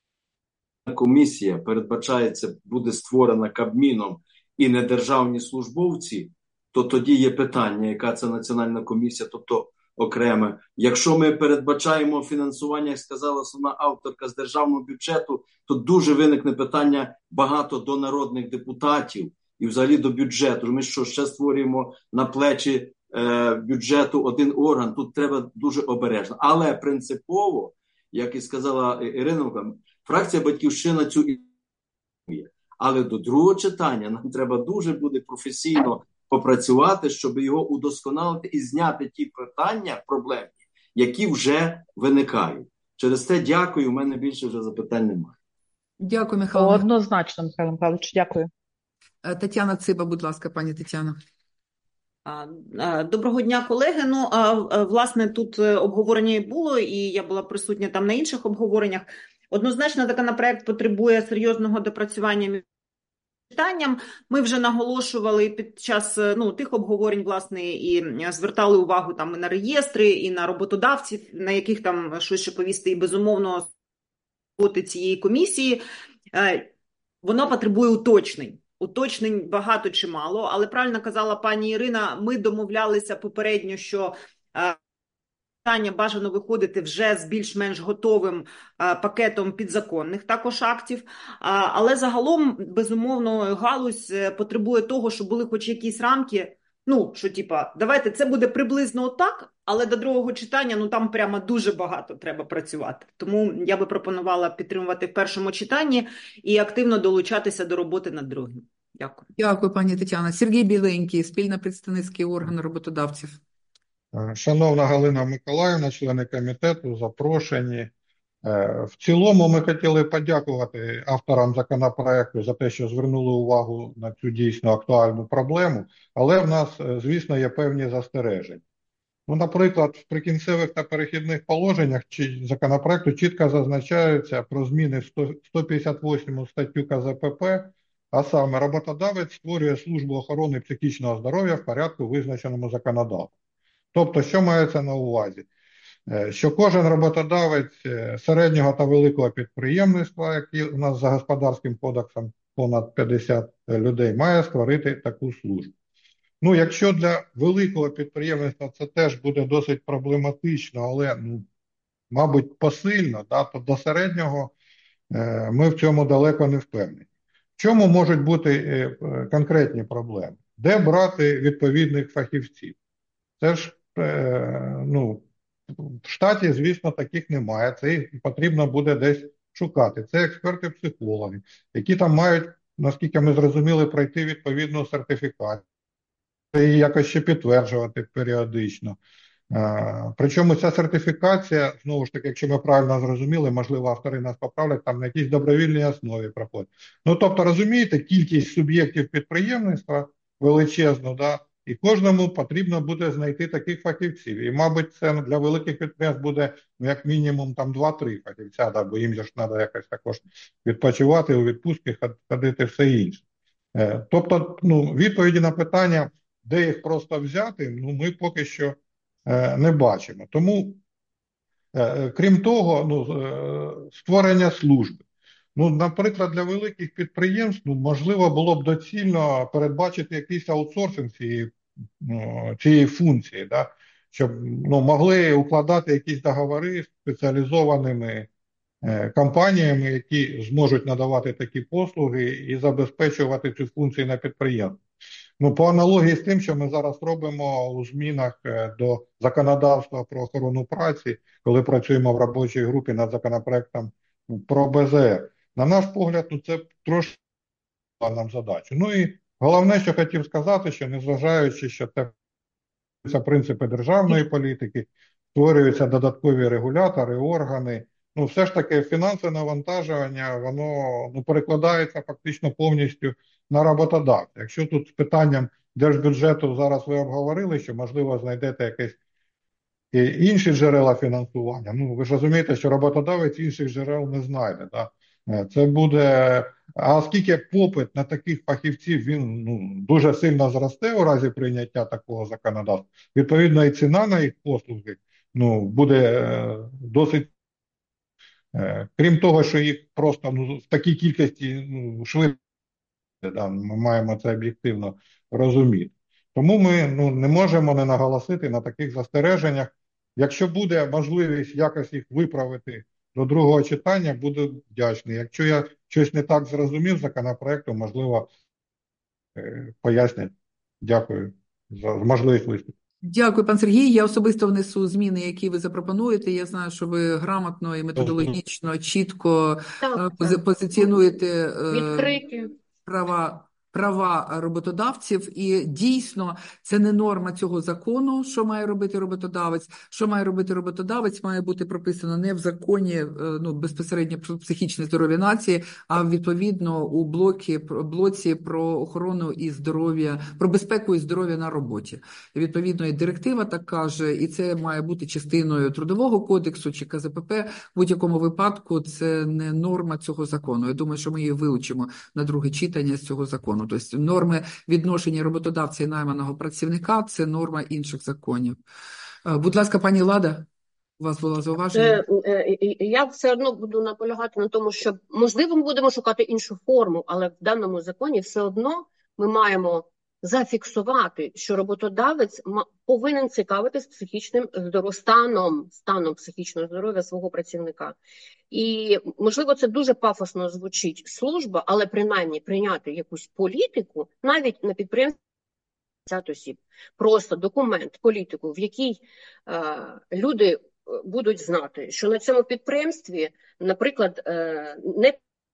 Комісія, передбачається, буде створена Кабміном і недержавні службовці, то тоді є питання, яка це національна комісія, тобто окреме. Якщо ми передбачаємо фінансування, як сказала основна авторка, з державного бюджету, то дуже виникне питання багато до народних депутатів і взагалі до бюджету. Ми що, ще створюємо на плечі е, бюджету один орган, тут треба дуже обережно. Але принципово, як і сказала Ірина, фракція «Батьківщина» цю існує. Але до другого читання нам треба дуже буде професійно попрацювати, щоб його удосконалити і зняти ті питання, проблемні, які вже виникають. Через те дякую, у мене більше вже запитань немає. Дякую, Михайло. Однозначно, Михайло Михайлович, дякую. Тетяна Циба, будь ласка, пані Тетяно. Доброго дня, колеги. Ну, власне, тут обговорення і було, і я була присутня там на інших обговореннях. Однозначно, законопроект потребує серйозного допрацювання питанням. Ми вже наголошували під час ну, тих обговорень, власне, і звертали увагу там і на реєстри, і на роботодавців, на яких там щось ще повісти, і безумовно роботи цієї комісії. Воно потребує уточнень. Уточнень багато чи мало, але правильно казала пані Ірина, ми домовлялися попередньо, що питання бажано виходити вже з більш-менш готовим пакетом підзаконних також актів, але загалом, безумовно, галузь потребує того, щоб були хоч якісь рамки, Ну, що типа, давайте це буде приблизно отак, але до другого читання, ну там прямо дуже багато треба працювати. Тому я би пропонувала підтримувати в першому читанні і активно долучатися до роботи над другим. Дякую. Дякую, пані Тетяна. Сергій Біленький, спільно представницький орган роботодавців. Шановна Галина Миколаївна, члени комітету, запрошені. В цілому ми хотіли подякувати авторам законопроекту за те, що звернули увагу на цю дійсно актуальну проблему, але в нас, звісно, є певні застереження. Ну, наприклад, в прикінцевих та перехідних положеннях законопроекту чітко зазначаються про зміни в сто п'ятдесят восьму статтю ка зе пе пе, а саме роботодавець створює службу охорони психічного здоров'я в порядку, визначеному законодавством. Тобто, що мається на увазі? Що кожен роботодавець середнього та великого підприємництва, які у нас за господарським кодексом понад п'ятдесят людей, має створити таку службу. Ну, якщо для великого підприємництва це теж буде досить проблематично, але, ну, мабуть, посильно, да, то до середнього е, ми в цьому далеко не впевнені. В чому можуть бути е, конкретні проблеми? Де брати відповідних фахівців? Це ж, е, ну, в штаті, звісно, таких немає, це їх потрібно буде десь шукати. Це експерти-психологи, які там мають, наскільки ми зрозуміли, пройти відповідну сертифікацію і якось ще підтверджувати періодично. Причому ця сертифікація, знову ж таки, якщо ми правильно зрозуміли, можливо, автори нас поправлять, там на якійсь добровільній основі проходить. Ну, тобто, розумієте, кількість суб'єктів підприємництва величезну, да, і кожному потрібно буде знайти таких фахівців. І, мабуть, це для великих підприємств буде, ну, як мінімум, там два-три фахівця, да, бо їм же ж треба якось також відпочивати у відпустки, ходити все інше. Тобто, ну, відповіді на питання, де їх просто взяти, ну, ми поки що е, не бачимо. Тому, е, крім того, ну, е, створення служби. Ну, наприклад, для великих підприємств, ну, можливо, було б доцільно передбачити якийсь аутсорсинг цієї, ну, цієї функції, да, щоб, ну, могли укладати якісь договори з спеціалізованими е, компаніями, які зможуть надавати такі послуги і забезпечувати цю функцію на підприємстві. Ну, по аналогії з тим, що ми зараз робимо у змінах до законодавства про охорону праці, коли працюємо в робочій групі над законопроектом про бе зе ер. На наш погляд, ну, це трошки нам задачу. Ну і головне, що хотів сказати, що незважаючи, що це принципи державної політики, створюються додаткові регулятори, органи, ну, все ж таки фінансове навантажування, воно, ну, перекладається фактично повністю на роботодавця. Якщо тут з питанням держбюджету зараз ви обговорили, що, можливо, знайдете якесь інші джерела фінансування, ну, ви ж розумієте, що роботодавець інших джерел не знайде. Да? Це буде, а оскільки попит на таких фахівців, він, ну, дуже сильно зросте у разі прийняття такого законодавства, відповідно і ціна на їх послуги, ну, буде е, досить. Крім того, що їх просто, ну, в такій кількості, ну, швидко, да, ми маємо це об'єктивно розуміти. Тому ми, ну, не можемо не наголосити на таких застереженнях. Якщо буде можливість якось їх виправити до другого читання, буду вдячний. Якщо я щось не так зрозумів законопроекту, можливо, пояснять. Дякую за можливість виступити. Дякую, пан Сергій. Я особисто внесу зміни, які ви запропонуєте. Я знаю, що ви грамотно і методологічно, чітко Так, пози- так. позиціонуєте е, Відкриті. права, права роботодавців, і дійсно це не норма цього закону, що має робити роботодавець. Що має робити роботодавець, має бути прописано не в законі, е, ну, безпосередньо про психічне здоров'я нації, а відповідно у блокі, блоці про охорону і здоров'я, про безпеку і здоров'я на роботі. І відповідно і директива так каже, і це має бути частиною Трудового кодексу чи ка зе пе пе. В будь-якому випадку це не норма цього закону. Я думаю, що ми її вилучимо на друге читання з цього закону. Тобто норми відношення роботодавця і найманого працівника – це норма інших законів. Е, Будь ласка, пані Лада, у вас було зауваження? Е, е, е, Я все одно буду наполягати на тому, що, можливо, ми будемо шукати іншу форму, але в даному законі все одно ми маємо зафіксувати, що роботодавець ма- повинен цікавитись психічним здоров'ям, станом, станом психічного здоров'я свого працівника. І, можливо, це дуже пафосно звучить служба, але принаймні прийняти якусь політику навіть на підприємстві п'ятдесят осіб. Просто документ, політику, в якій е, люди будуть знати, що на цьому підприємстві, наприклад, е, не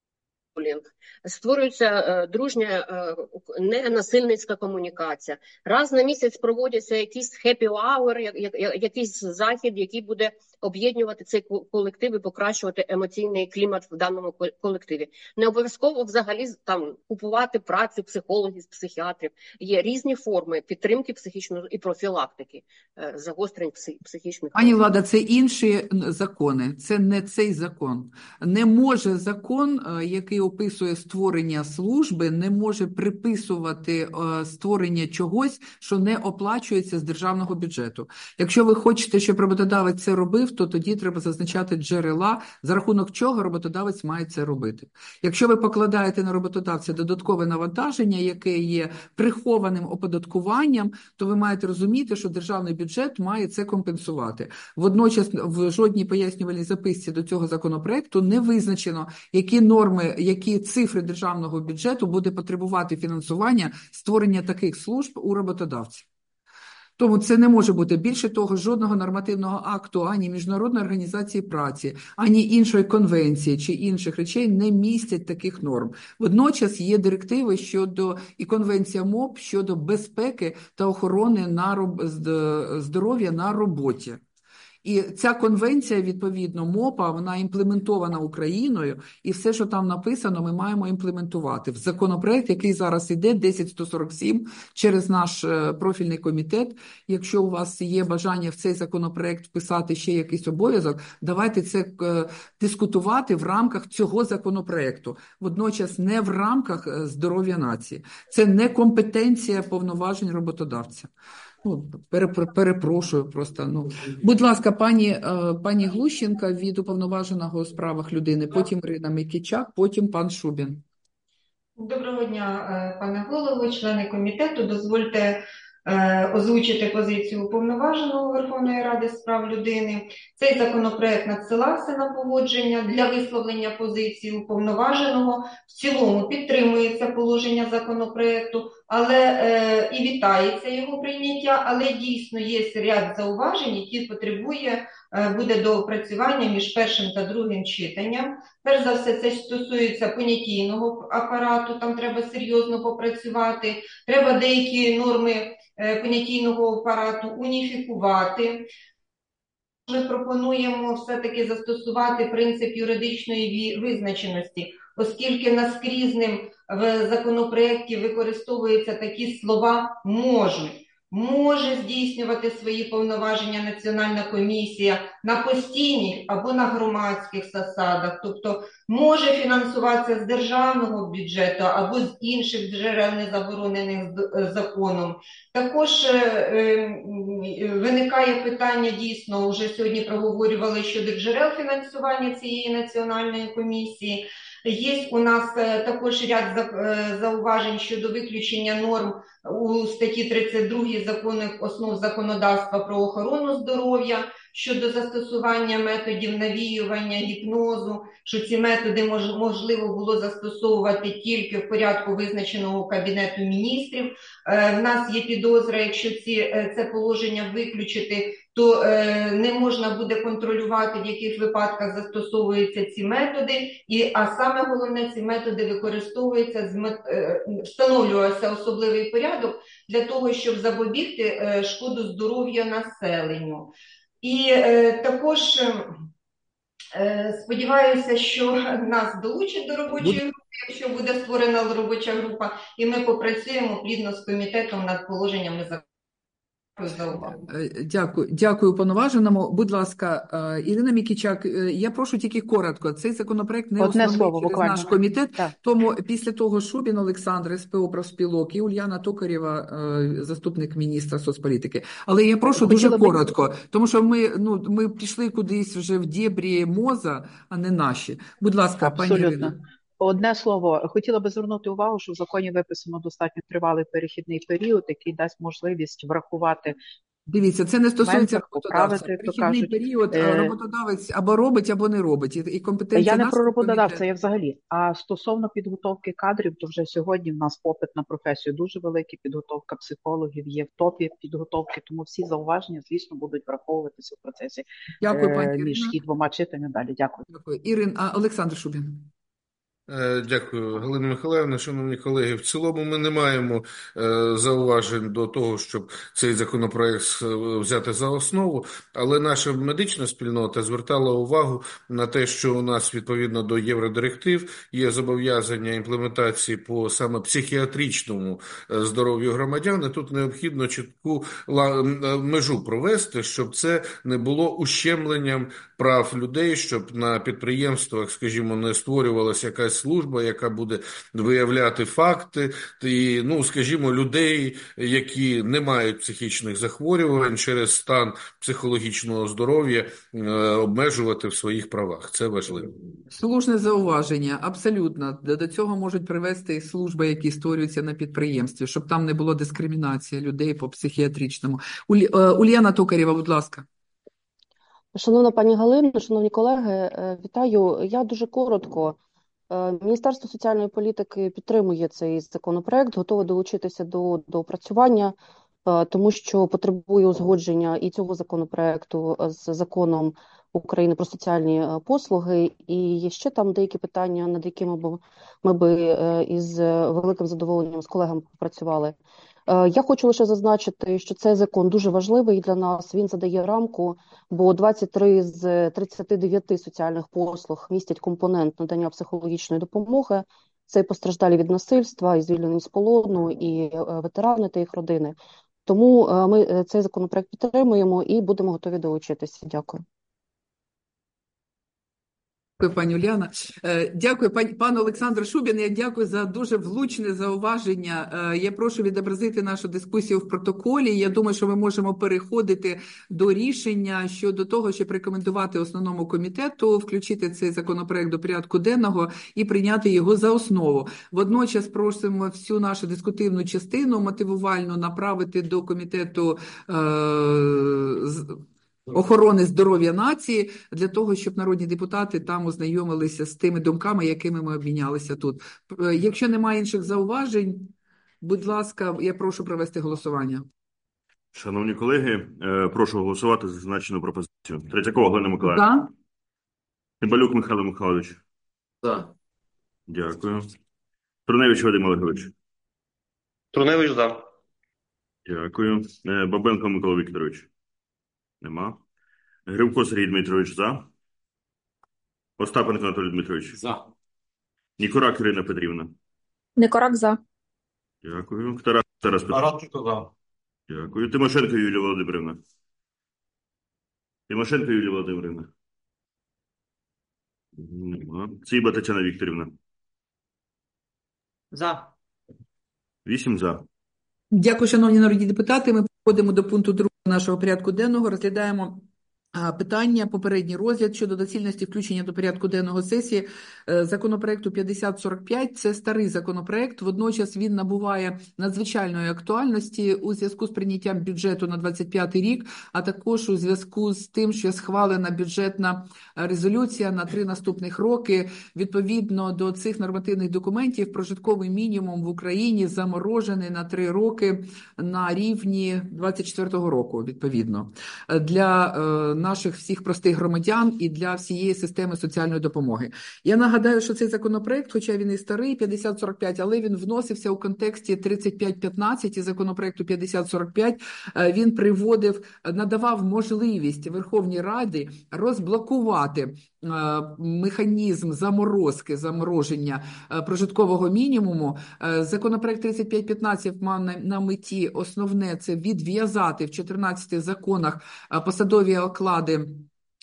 створюється е, дружня е, ненасильницька комунікація. Раз на місяць проводяться якийсь happy hour, я, я, якийсь захід, який буде об'єднувати цей колектив і покращувати емоційний клімат в даному колективі. Не обов'язково взагалі там купувати працю психологів, психіатрів. Є різні форми підтримки психічної і профілактики е, загострень псих, психічних. Пані Влада, це інші закони, це не цей закон. Не може закон, який описує створення служби, не може приписувати створення чогось, що не оплачується з державного бюджету. Якщо ви хочете, щоб роботодавець це робив, то тоді треба зазначати джерела, за рахунок чого роботодавець має це робити. Якщо ви покладаєте на роботодавця додаткове навантаження, яке є прихованим оподаткуванням, то ви маєте розуміти, що державний бюджет має це компенсувати. Водночас в жодній пояснювальній записці до цього законопроекту не визначено, які норми, які цифри державного бюджету буде потребувати фінансування створення таких служб у роботодавців. Тому це не може бути. Більше того, жодного нормативного акту, ані Міжнародної організації праці, ані іншої конвенції чи інших речей не містять таких норм. Водночас є директиви щодо і конвенція МОП щодо безпеки та охорони на роб... здоров'я на роботі. І ця конвенція, відповідно, МОПа, вона імплементована Україною, і все, що там написано, ми маємо імплементувати. В законопроект, який зараз іде, десять сто сорок сім, через наш профільний комітет, якщо у вас є бажання в цей законопроект вписати ще якийсь обов'язок, давайте це дискутувати в рамках цього законопроекту. Водночас не в рамках здоров'я нації. Це не компетенція повноважень роботодавця. Ну, перепрошую просто. Ну. Будь ласка, пані, пані Глущенка від Уповноваженого у справах людини, потім Ірина Микичак, потім пан Шубін. Доброго дня, пане голово, члени комітету. Дозвольте озвучити позицію Уповноваженого Верховної Ради з прав людини. Цей законопроект надсилався на погодження для висловлення позиції Уповноваженого. В цілому підтримується положення законопроекту, але е, і вітається його прийняття, але дійсно є ряд зауважень, які потребує, е, буде доопрацювання між першим та другим читанням. Перш за все, це стосується понятійного апарату, там треба серйозно попрацювати, треба деякі норми е, понятійного апарату уніфікувати. Ми пропонуємо все-таки застосувати принцип юридичної визначеності, оскільки наскрізним в законопроекті використовуються такі слова «можуть». Може здійснювати свої повноваження Національна комісія на постійних або на громадських засадах, тобто може фінансуватися з державного бюджету або з інших джерел, не заборонених законом. Також е, е, виникає питання, дійсно, вже сьогодні проговорювали щодо джерел фінансування цієї Національної комісії. Є у нас також ряд зауважень щодо виключення норм у статті тридцять другій закону основ законодавства про охорону здоров'я щодо застосування методів навіювання, гіпнозу, що ці методи мож, можливо було застосовувати тільки в порядку визначеного Кабінету міністрів. Е, в нас є підозра, якщо ці, це положення виключити, то е, не можна буде контролювати, в яких випадках застосовуються ці методи, і, а саме головне, ці методи використовуються, з мет, е, встановлювався особливий порядок для того, щоб запобігти е, шкоду здоров'я населенню. І е, також е, сподіваюся, що нас долучать до робочої групи, якщо буде створена робоча група, і ми попрацюємо плідно з комітетом над положеннями закону. Дякую, дякую уповноваженому. Будь ласка, Ірина Микичак, я прошу тільки коротко. Цей законопроект не Одне основний слово, через буквально. наш комітет, Так. тому після того Шубін Олександр, СПО профспілок, і Ульяна Токарєва, заступник міністра соцполітики. Але я прошу дуже Хотіла би- коротко, тому що ми, ну, ми пішли кудись вже в дєбрі МОЗа, а не наші. Будь ласка, пані Абсолютно. Ірина. Одне слово, хотіла би звернути увагу, що в законі виписано достатньо тривалий перехідний період, який дасть можливість врахувати Дивіться, це не стосується моментах роботодавця. поправити, як то Перехідний кажуть. період Е, роботодавець або робить, або не робить. І, і компетенція Я не про нашого роботодавця, комітету. я взагалі. А стосовно підготовки кадрів, то вже сьогодні в нас попит на професію дуже великий, підготовка психологів є в топі підготовки, тому всі зауваження, звісно, будуть враховуватися в процесі Дякую, пані е, між Ірина. і двома читаннями далі. Дякую. Дякую. Ірин, а Олександр Шубін. Е, Дякую, Галина Михайлівна. Шановні колеги, в цілому ми не маємо е, зауважень до того, щоб цей законопроект е, взяти за основу, але наша медична спільнота звертала увагу на те, що у нас відповідно до євродиректив є зобов'язання імплементації по саме психіатричному е, здоров'ю громадян, і тут необхідно чітку ла- е, межу провести, щоб це не було ущемленням прав людей, щоб на підприємствах, скажімо, не створювалася якась служба, яка буде виявляти факти, і, ну, скажімо, людей, які не мають психічних захворювань через стан психологічного здоров'я, е, обмежувати в своїх правах. Це важливо. Слушне зауваження, абсолютно. До до цього можуть привести і служби, які створюються на підприємстві, щоб там не було дискримінації людей по психіатричному. Улі... е, Ульяна Токарєва, будь ласка. Шановна пані Галино, шановні колеги, е, вітаю. Я дуже коротко. Е, Міністерство соціальної політики підтримує цей законопроект, готове долучитися до, до опрацювання, е, тому що потребує узгодження і цього законопроекту з законом України про соціальні е, послуги. І є ще там деякі питання, над якими б- ми би е, із великим задоволенням з колегами попрацювали. Е, Я хочу лише зазначити, що цей закон дуже важливий для нас. Він задає рамку, бо двадцять три з тридцяти дев'яти соціальних послуг містять компонент надання психологічної допомоги. Це і постраждалі від насильства, і звільнені з полону, і е, ветерани та їх родини. Тому е, ми е, цей законопроект підтримуємо і будемо готові долучитися. Дякую. Дякую, пані Уляна. Е, Дякую, пані, пан Олександр Шубін. Я дякую за дуже влучне зауваження. Е, Я прошу відобразити нашу дискусію в протоколі. Я думаю, що ми можемо переходити до рішення щодо того, щоб рекомендувати основному комітету включити цей законопроект до порядку денного і прийняти його за основу. Водночас просимо всю нашу дискутивну частину мотивувальну направити до комітету е, з- охорони здоров'я нації, для того, щоб народні депутати там ознайомилися з тими думками, якими ми обмінялися тут. Е, Якщо немає інших зауважень, будь ласка, я прошу провести голосування. Шановні колеги, е, прошу голосувати за зазначену пропозицію. Третьякова Галина Миколаївна. За? Цимбалюк Михайло Михайлович. Так. Дякую. Труневич Вадим Олегович. Труневич за. Дякую. Е, Бабенко Микола Вікторович. Нема. Гривко Сергій Дмитрович за. Остапенко Анатолій Дмитрович. За. Нікорак Ірина Петрівна. Никорак за. Дякую. Тарас Тарас Петрович. Радченко за. Дякую. Тимошенко Юлія Володимирівна. Тимошенко Юлія Володимирівна. Нема. Циба Тетяна Вікторівна. За. Вісім за. Дякую, шановні народні депутати. Ми переходимо до пункту другого нашого порядку денного. Розглядаємо а, питання, попередній розгляд щодо доцільності включення до порядку денного сесії е, законопроекту п'ятдесят сорок п'ять. Це старий законопроект, водночас він набуває надзвичайної актуальності у зв'язку з прийняттям бюджету на двадцять п'ятий рік, а також у зв'язку з тим, що схвалена бюджетна резолюція на три наступних роки. Відповідно до цих нормативних документів, прожитковий мінімум в Україні заморожений на три роки на рівні двадцять четвертого року, відповідно, для е, наших всіх простих громадян і для всієї системи соціальної допомоги. Я нагадаю, що цей законопроект, хоча він і старий, п'ятдесят сорок п'ять, але він вносився у контексті тридцять п'ять п'ятнадцять і законопроекту п'ятдесят сорок п'ять. Е, Він приводив, надавав можливість Верховній Раді розблокувати е, механізм заморозки, замороження е, прожиткового мінімуму. Е, Законопроект тридцять п'ять п'ятнадцять мав на, на меті основне – це відв'язати в чотирнадцяти законах е, посадові оклади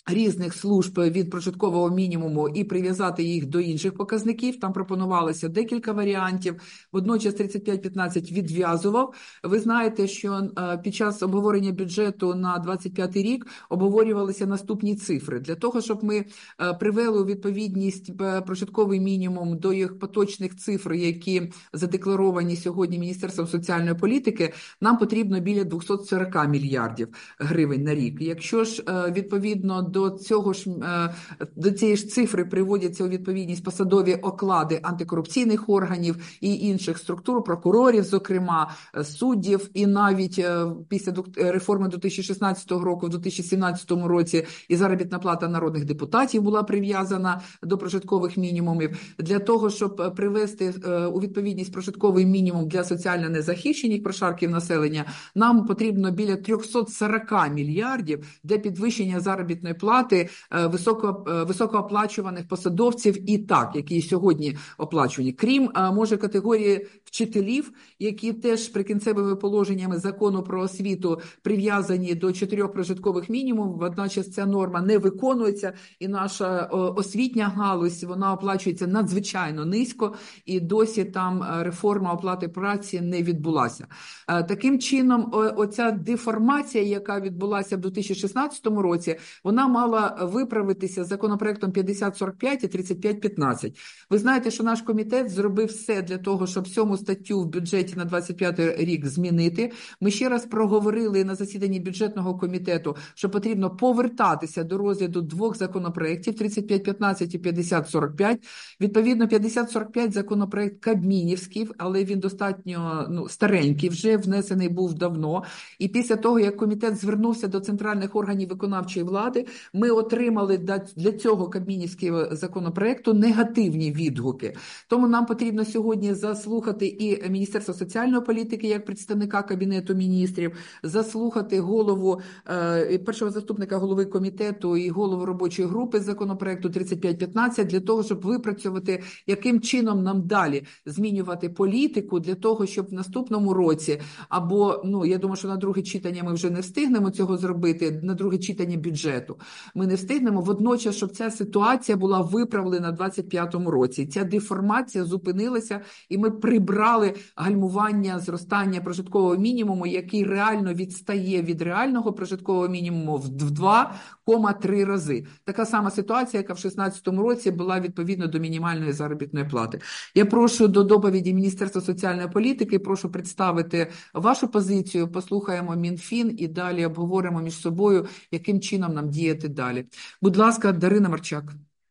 різних служб від прожиткового мінімуму і прив'язати їх до інших показників. Там пропонувалося декілька варіантів. Водночас тридцять п'ять п'ятнадцять відв'язував. Ви знаєте, що під час обговорення бюджету на двадцять п'ятий рік обговорювалися наступні цифри. Для того, щоб ми привели у відповідність прожитковий мінімум до їх поточних цифр, які задекларовані сьогодні Міністерством соціальної політики, нам потрібно біля двісті сорок мільярдів гривень на рік. Якщо ж відповідно до цього ж до цієї ж цифри приводяться у відповідність посадові оклади антикорупційних органів і інших структур, прокурорів, зокрема, суддів, і навіть після реформи дві тисячі шістнадцятого року, в дві тисячі сімнадцятому році і заробітна плата народних депутатів була прив'язана до прожиткових мінімумів. Для того, щоб привести у відповідність прожитковий мінімум для соціально незахищених прошарків населення, нам потрібно біля триста сорок мільярдів для підвищення заробітної плати високо, високооплачуваних посадовців і так, які сьогодні оплачувані. Крім, може, категорії вчителів, які теж прикінцевими положеннями закону про освіту прив'язані до чотирьох прожиткових мінімумів, водночас ця норма не виконується, і наша освітня галузь, вона оплачується надзвичайно низько, і досі там реформа оплати праці не відбулася. Таким чином, оця деформація, яка відбулася в дві тисячі шістнадцятому році, вона мала виправитися законопроектом п'ятдесят сорок п'ять і тридцять п'ять п'ятнадцять. Ви знаєте, що наш комітет зробив все для того, щоб сьому статтю в бюджеті на двадцять п'ятий рік змінити. Ми ще раз проговорили на засіданні бюджетного комітету, що потрібно повертатися до розгляду двох законопроєктів тридцять п'ять п'ятнадцять і п'ятдесят сорок п'ять. Відповідно, п'ятдесят сорок п'ять законопроєкт кабмінівський, але він достатньо ну, старенький, вже внесений був давно. І після того, як комітет звернувся до центральних органів виконавчої влади, ми отримали для цього кабмінівського законопроекту негативні відгуки. Тому нам потрібно сьогодні заслухати і Міністерство соціальної політики як представника Кабінету міністрів, заслухати голову, е, першого заступника голови комітету і голову робочої групи законопроекту тридцять п'ять п'ятнадцять для того, щоб випрацьовувати, яким чином нам далі змінювати політику для того, щоб в наступному році, або, ну, я думаю, що на друге читання ми вже не встигнемо цього зробити, на друге читання бюджету ми не встигнемо, водночас, щоб ця ситуація була виправлена в двадцять п'ятому році. Ця деформація зупинилася, і ми прибрали гальмування зростання прожиткового мінімуму, який реально відстає від реального прожиткового мінімуму в два цілих три рази. Така сама ситуація, яка в шістнадцятому році була відповідно до мінімальної заробітної плати. Я прошу до доповіді Міністерства соціальної політики, прошу представити вашу позицію, послухаємо Мінфін і далі обговоримо між собою, яким чином нам діяти далі. Будь ласка, Дарина Марчак.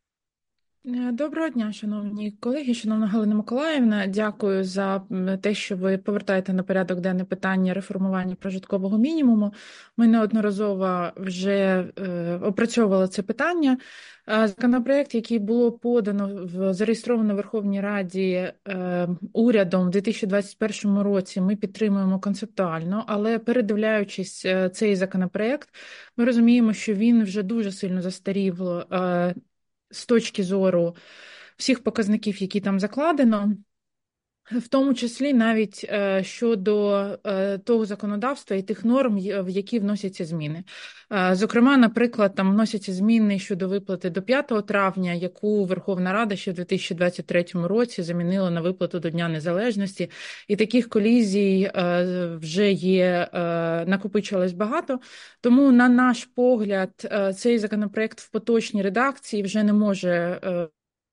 Доброго дня, шановні колеги, шановна Галина Миколаївна. Дякую за те, що ви повертаєте на порядок денне питання реформування прожиткового мінімуму. Ми неодноразово вже е, опрацьовували це питання. Законопроект, який було подано, в зареєстровано в Верховній Раді е, урядом у дві тисячі двадцять першому році, ми підтримуємо концептуально, але передивляючись е, цей законопроект, ми розуміємо, що він вже дуже сильно застарів е, з точки зору всіх показників, які там закладено, в тому числі навіть е, щодо е, того законодавства і тих норм, в які вносяться зміни. Е, зокрема, наприклад, там вносяться зміни щодо виплати до п'ятого травня, яку Верховна Рада ще в дві тисячі двадцять третьому році замінила на виплату до Дня Незалежності. І таких колізій е, вже є, е, накопичилось багато. Тому, на наш погляд, е, цей законопроект в поточній редакції вже не може е,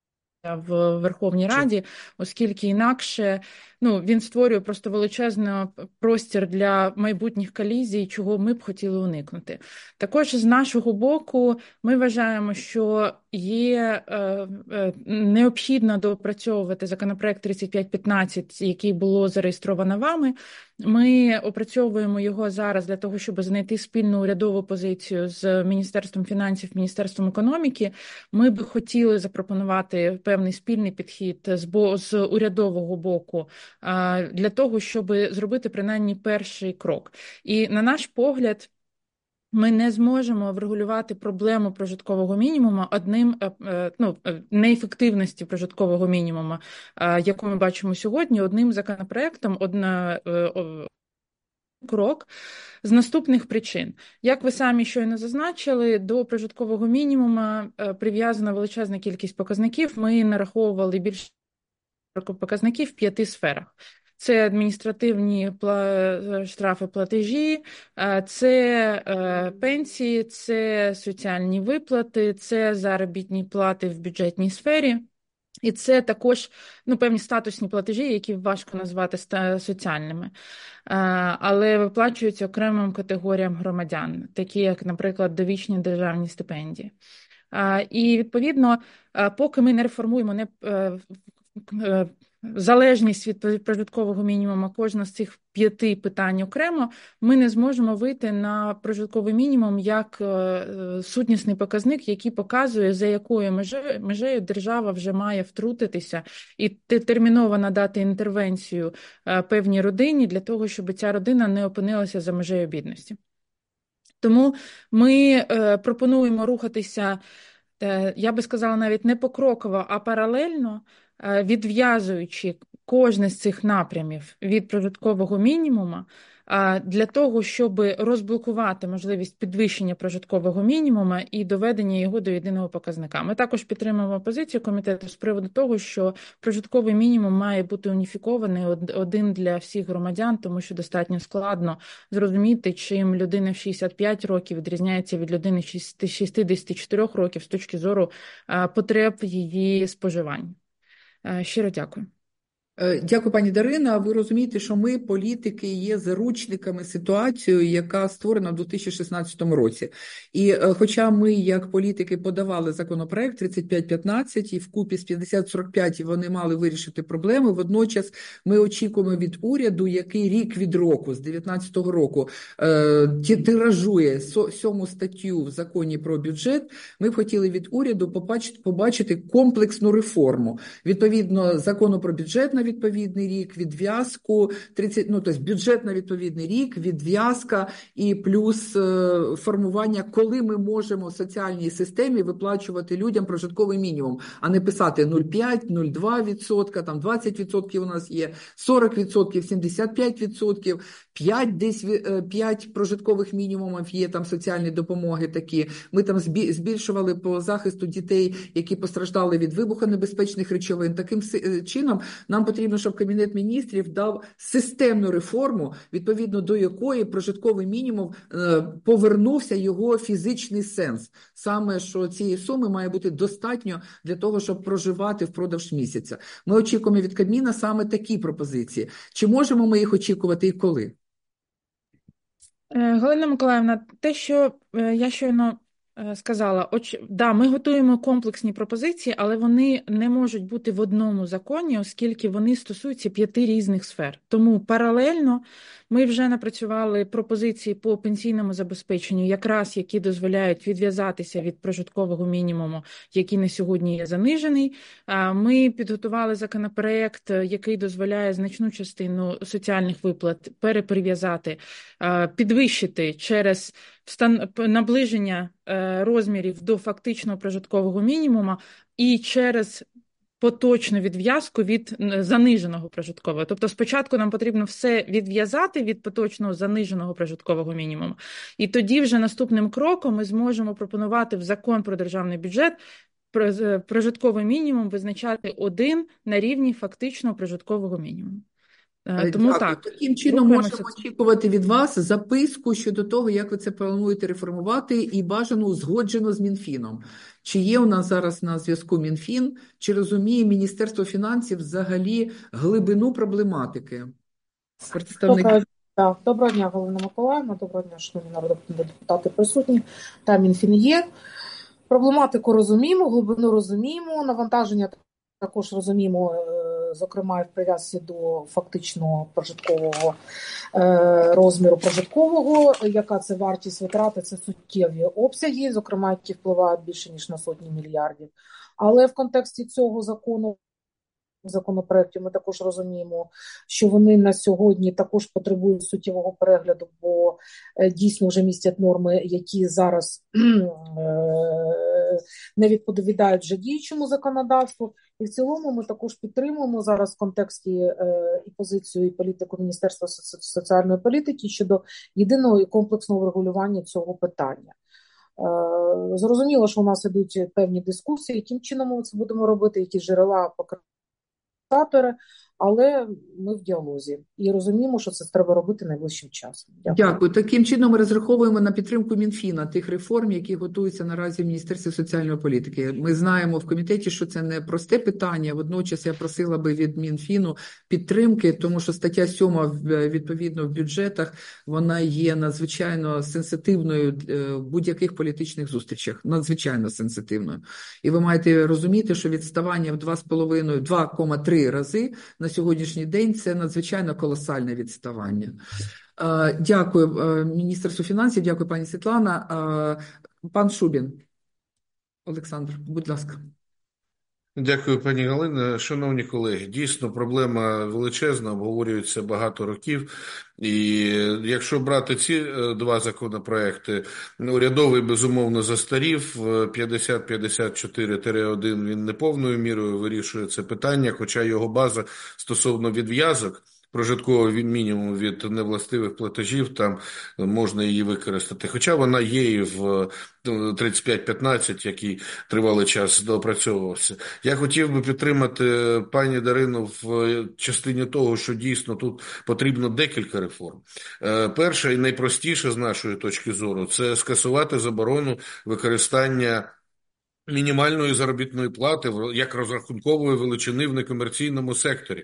в Верховній Раді, оскільки інакше ну, він створює просто величезний простір для майбутніх колізій, чого ми б хотіли уникнути. Також з нашого боку ми вважаємо, що є е, е, необхідно доопрацьовувати законопроект тридцять п'ять п'ятнадцять, який було зареєстровано вами. Ми опрацьовуємо його зараз для того, щоб знайти спільну урядову позицію з Міністерством фінансів, Міністерством економіки. Ми б хотіли запропонувати певний спільний підхід з, бо, з урядового боку для того, щоб зробити принаймні перший крок. І на наш погляд, ми не зможемо врегулювати проблему прожиткового мінімуму одним, ну, неефективності прожиткового мінімуму, яку ми бачимо сьогодні, одним законопроектом, одна крок з наступних причин. Як ви самі щойно зазначили, до прожиткового мінімуму прив'язана величезна кількість показників. Ми нараховували більше показників в п'яти сферах. Це адміністративні штрафи, платежі, це пенсії, це соціальні виплати, це заробітні плати в бюджетній сфері. І це також ну, певні статусні платежі, які важко назвати соціальними, але виплачуються окремим категоріям громадян, такі як, наприклад, довічні державні стипендії. І, відповідно, поки ми не реформуємо не залежність від прожиткового мінімуму кожного з цих п'яти питань окремо, ми не зможемо вийти на прожитковий мінімум як сутнісний показник, який показує, за якою межею, межею держава вже має втрутитися і терміново надати інтервенцію певній родині для того, щоб ця родина не опинилася за межею бідності. Тому ми пропонуємо рухатися, я би сказала, навіть не покроково, а паралельно, відв'язуючи кожне з цих напрямів від прожиткового мінімуму, для того, щоб розблокувати можливість підвищення прожиткового мінімуму і доведення його до єдиного показника. Ми також підтримуємо позицію комітету з приводу того, що прожитковий мінімум має бути уніфікований один для всіх громадян, тому що достатньо складно зрозуміти, чим людина в шістдесят п'ять років відрізняється від людини шістдесят чотири років з точки зору потреб її споживання. Щиро дякую. Дякую, пані Дарина. Ви розумієте, що ми, політики, є заручниками ситуації, яка створена в дві тисячі шістнадцятому році. І хоча ми, як політики, подавали законопроект тридцять п'ять п'ятнадцять, і вкупі з п'ятдесят сорок п'ять вони мали вирішити проблеми, водночас ми очікуємо від уряду, який рік від року, з дев'ятнадцятого року, тиражує сьому статтю в законі про бюджет, ми б хотіли від уряду побачити, побачити комплексну реформу. Відповідно, закону про бюджет на відповідний рік, відв'язку, тридцять, ну, тобто бюджет на відповідний рік, відв'язка і плюс е, формування, коли ми можемо в соціальній системі виплачувати людям прожитковий мінімум, а не писати нуль цілих п'ять десятих, нуль цілих два десятих відсотка, там двадцять відсотків у нас є, сорок відсотків, сімдесят п'ять відсотків, п'ять десь п'ять прожиткових мінімумів є, там соціальні допомоги такі. Ми там збільшували по захисту дітей, які постраждали від вибухонебезпечних речовин. Таким чином нам потрібно, щоб Кабінет міністрів дав системну реформу, відповідно до якої прожитковий мінімум повернувся його фізичний сенс. Саме, що цієї суми має бути достатньо для того, щоб проживати впродовж місяця. Ми очікуємо від Кабміна саме такі пропозиції. Чи можемо ми їх очікувати і коли? Галина Миколаївна, те, що я щойно сказала, оч... да, ми готуємо комплексні пропозиції, але вони не можуть бути в одному законі, оскільки вони стосуються п'яти різних сфер. Тому паралельно ми вже напрацювали пропозиції по пенсійному забезпеченню, якраз які дозволяють відв'язатися від прожиткового мінімуму, який на сьогодні є занижений. Ми підготували законопроект, який дозволяє значну частину соціальних виплат переприв'язати, підвищити через наближення розмірів до фактичного прожиткового мінімуму і через поточну відв'язку від заниженого прожиткового. Тобто спочатку нам потрібно все відв'язати від поточного заниженого прожиткового мінімуму. І тоді вже наступним кроком ми зможемо пропонувати в закон про державний бюджет прожитковий мінімум визначати один на рівні фактичного прожиткового мінімуму. Тому так, так, таким чином можемо очікувати від вас записку щодо того, як ви це плануєте реформувати, і бажано узгоджено з Мінфіном. Чи є у нас зараз на зв'язку Мінфін, чи розуміє Міністерство фінансів взагалі глибину проблематики? Представники... Доброго, так, доброго дня, Галина Миколаївна, доброго дня, шановні народні депутати присутні, та Мінфін є. Проблематику розуміємо, глибину розуміємо, навантаження також розуміємо, зокрема, в прив'язці до фактичного прожиткового розміру прожиткового, яка це вартість витрати, це суттєві обсяги, зокрема, які впливають більше, ніж на сотні мільярдів. Але в контексті цього закону, законопроектів ми також розуміємо, що вони на сьогодні також потребують суттєвого перегляду, бо дійсно вже містять норми, які зараз не відповідають вже діючому законодавству. І в цілому ми також підтримуємо зараз в контексті е, і позицію, і політику Міністерства соціальної політики щодо єдиного і комплексного врегулювання цього питання. Е, зрозуміло, що у нас ідуть певні дискусії, яким чином ми це будемо робити, які джерела показатори, але ми в діалозі і розуміємо, що це треба робити найближчим часом. Дякую. Дякую. Таким чином ми розраховуємо на підтримку Мінфіна тих реформ, які готуються наразі в Міністерстві соціальної політики. Ми знаємо в комітеті, що це не просте питання. Водночас я просила би від Мінфіну підтримки, тому що стаття сьома відповідно в бюджетах, вона є надзвичайно сенситивною в будь-яких політичних зустрічах. Надзвичайно сенситивною. І ви маєте розуміти, що відставання в два з половиною - два кома три рази на сьогоднішній день – це надзвичайно колосальне відставання. Дякую Міністерству фінансів, дякую пані Світлана. Пан Шубін. Олександр, будь ласка. Дякую, пані Галина. Шановні колеги, дійсно проблема величезна, обговорюється багато років. І якщо брати ці два законопроекти, урядовий, безумовно, застарів, п'ятдесят п'ятдесят чотири один він не повною мірою вирішує це питання, хоча його база стосовно відв'язок, прожиткового мінімуму від невластивих платежів, там можна її використати. Хоча вона є і в тридцять п'ять п'ятнадцять, який тривалий час доопрацьовувався. Я хотів би підтримати пані Дарину в частині того, що дійсно тут потрібно декілька реформ. Перша і найпростіша з нашої точки зору – це скасувати заборону використання мінімальної заробітної плати як розрахункової величини в некомерційному секторі,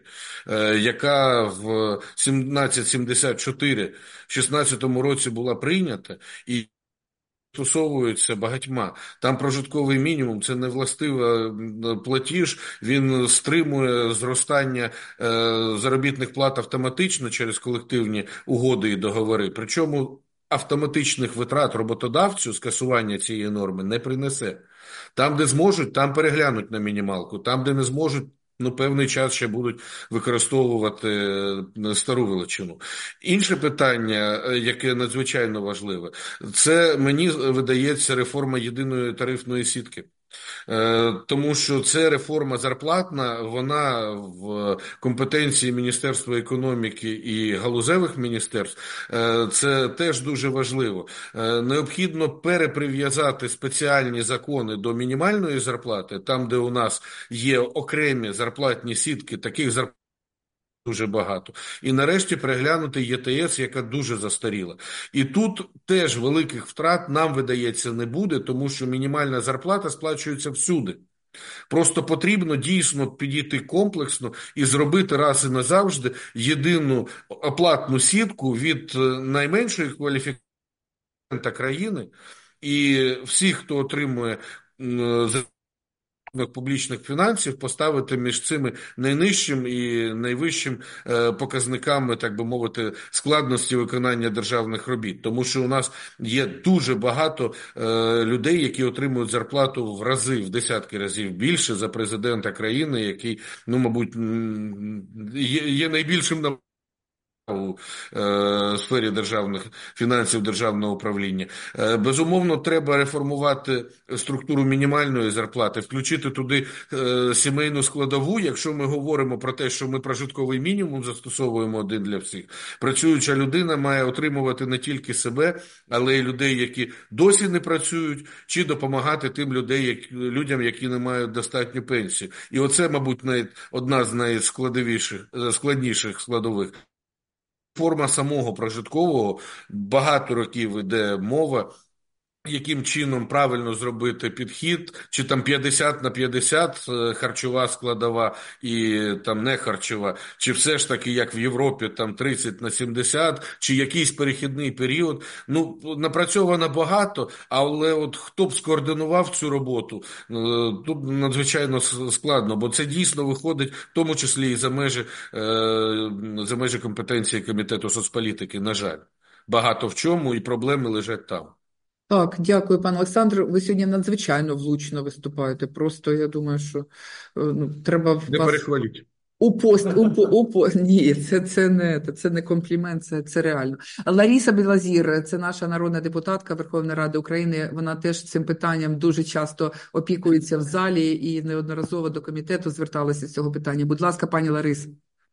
яка в сімнадцять сімдесят чотири в шістнадцятому році була прийнята і стосовується багатьма. Там прожитковий мінімум – це не властивий платіж, він стримує зростання заробітних плат автоматично через колективні угоди і договори. Причому автоматичних витрат роботодавцю скасування цієї норми не принесе. Там, де зможуть, там переглянуть на мінімалку. Там, де не зможуть, ну, певний час ще будуть використовувати стару величину. Інше питання, яке надзвичайно важливе, це, мені видається, реформа єдиної тарифної сітки. Тому що це реформа зарплатна, вона в компетенції Міністерства економіки і галузевих міністерств, це теж дуже важливо. Необхідно переприв'язати спеціальні закони до мінімальної зарплати, там, де у нас є окремі зарплатні сітки, таких зарплат дуже багато. І нарешті переглянути Є Те Ес, яка дуже застаріла. І тут теж великих втрат нам, видається, не буде, тому що мінімальна зарплата сплачується всюди. Просто потрібно дійсно підійти комплексно і зробити раз і назавжди єдину оплатну сітку від найменшої кваліфікації країни і всіх, хто отримує публічних фінансів, поставити між цими найнижчим і найвищим показниками, так би мовити, складності виконання державних робіт. Тому що у нас є дуже багато людей, які отримують зарплату в рази, в десятки разів більше за президента країни, який, ну, мабуть, є, є найбільшим на у е, сфері державних фінансів, державного управління. Е, безумовно, треба реформувати структуру мінімальної зарплати, включити туди е, сімейну складову, якщо ми говоримо про те, що ми прожитковий мінімум застосовуємо один для всіх. Працююча людина має отримувати не тільки себе, але й людей, які досі не працюють, чи допомагати тим людей, які, людям, які не мають достатню пенсію. І оце, мабуть, навіть одна з найскладовіших, складніших складових. Форма самого прожиткового, багато років іде мова, яким чином правильно зробити підхід, чи там п'ятдесят на п'ятдесят харчова складова і там не харчова, чи все ж таки, як в Європі, там тридцять на сімдесят, чи якийсь перехідний період. Ну, напрацьовано багато, але от хто б скоординував цю роботу, тут надзвичайно складно, бо це дійсно виходить, в тому числі і за межі, за межі компетенції Комітету соцполітики, на жаль. Багато в чому, і проблеми лежать там. Так, дякую, пане Олександр. Ви сьогодні надзвичайно влучно виступаєте. Просто, я думаю, що ну, треба Не вас перехваліть. У пост, у, по- у, по- ні, це, це не це не комплімент, це, це реально. Лариса Білозір, це наша народна депутатка Верховної Ради України. Вона теж цим питанням дуже часто опікується в залі і неодноразово до комітету зверталася з цього питання. Будь ласка, пані Лариса.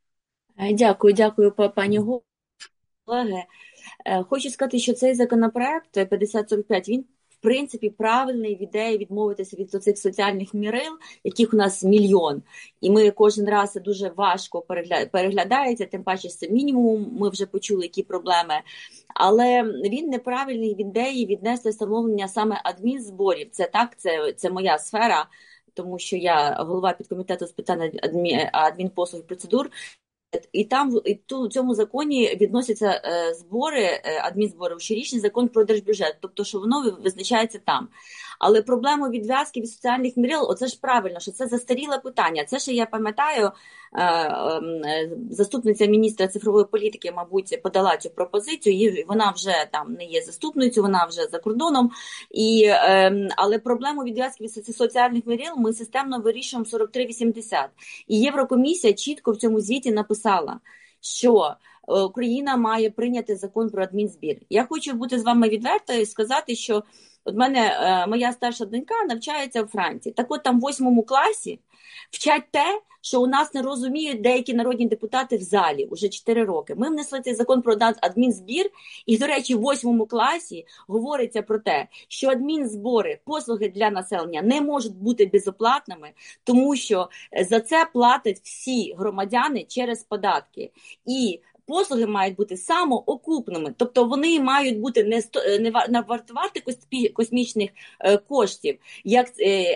Дякую, дякую, па- пані Го- колеги. Е, Хочу сказати, що цей законопроект п'ятдесят сорок п'ять, він в принципі правильний в ідеї відмовитися від цих соціальних мірил, яких у нас мільйон. І ми кожен раз це дуже важко перегля- переглядається, тим паче це мінімум, ми вже почули, які проблеми. Але він неправильний в ідеї віднести встановлення саме адмінзборів. Це так, це, це моя сфера, тому що я голова підкомітету з питань адмі- адмінпослуг і процедур. І там і ту, в цьому законі відносяться е, збори, е, адмінзбори, щорічний закон про держбюджет, тобто, що воно визначається там. Але проблему відв'язки від соціальних мірил, оце ж правильно, що це застаріле питання. Це ще я пам'ятаю, е, е, заступниця міністра цифрової політики, мабуть, подала цю пропозицію, і вона вже там не є заступницею, вона вже за кордоном. І, е, але проблему відв'язки від соціальних мірил ми системно вирішуємо сорок три вісімдесят. І Єврокомісія чітко в цьому звіті написала, що Україна має прийняти закон про адмінзбір. Я хочу бути з вами відвертою і сказати, що от мене е, моя старша донька навчається у Франції. Так от там в восьмому класі вчать те, що у нас не розуміють деякі народні депутати в залі уже чотири роки. Ми внесли цей закон про адмінзбір, і, до речі, в восьмому класі говориться про те, що адмінзбори, послуги для населення не можуть бути безоплатними, тому що за це платять всі громадяни через податки. І послуги мають бути самоокупними, тобто вони мають бути не, сто, не, не вартувати космічних е, коштів, як е,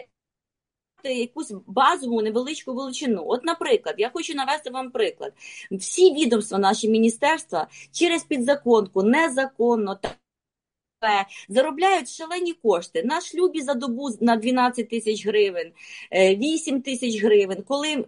якусь базову невеличку величину. От, наприклад, я хочу навести вам приклад. Всі відомства, наші міністерства через підзаконку, незаконно та заробляють шалені кошти. На шлюбі за добу на дванадцять тисяч гривень, вісім тисяч гривень, коли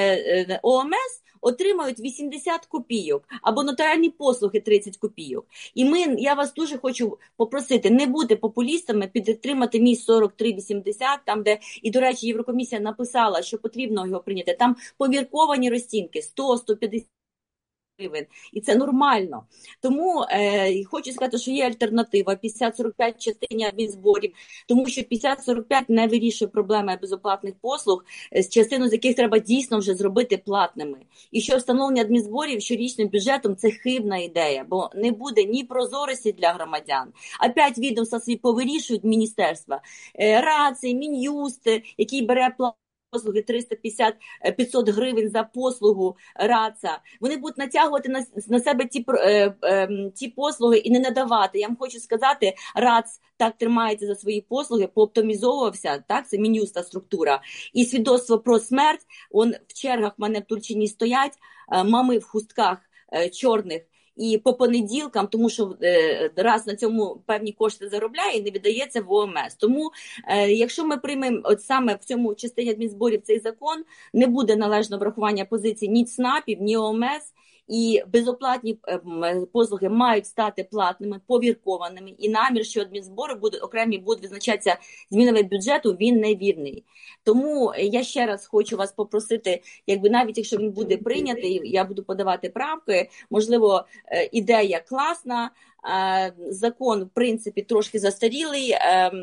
О М С отримають вісімдесят копійок, або нотаріальні послуги тридцять копійок. І ми, я вас дуже хочу попросити, не бути популістами, підтримати мій сорок три вісімдесят, там де, і, до речі, Єврокомісія написала, що потрібно його прийняти, там помірковані розцінки, сто - сто п'ятдесят гривень. І це нормально. Тому е, хочу сказати, що є альтернатива п'ятдесят сорок п'ять в частині адмінзборів, тому що п'ятдесят сорок п'ять не вирішує проблеми безоплатних послуг, з частину з яких треба дійсно вже зробити платними. І що встановлення адмінзборів щорічним бюджетом – це хибна ідея, бо не буде ні прозорості для громадян. Опять відомства свої повирішують міністерства. Е, Раци, Мін'юст, який бере плату, послуги триста п'ятдесят - п'ятсот гривень за послугу РАЦа. Вони будуть натягувати на, на себе ті, е, е, ті послуги і не надавати. Я вам хочу сказати, РАЦ так тримається за свої послуги, пооптимізовувався, так, це Мін'юста структура. І свідоцтво про смерть, он в чергах в мене в Турчині стоять, е, мами в хустках е, чорних, і по понеділкам, тому що е, раз на цьому певні кошти заробляє і не віддається в О М С. Тому, е, якщо ми приймемо от саме в цьому частині адмінзборів цей закон, не буде належного врахування позицій ні ЦНАПів, ні О М С, і безоплатні послуги мають стати платними, повіркованими, і намір, що адмінзбори будуть окремі будуть визначатися змінами бюджету, він невірний. Тому я ще раз хочу вас попросити, якби навіть якщо він буде прийнятий, я буду подавати правки, можливо, ідея класна, закон, в принципі, трошки застарілий,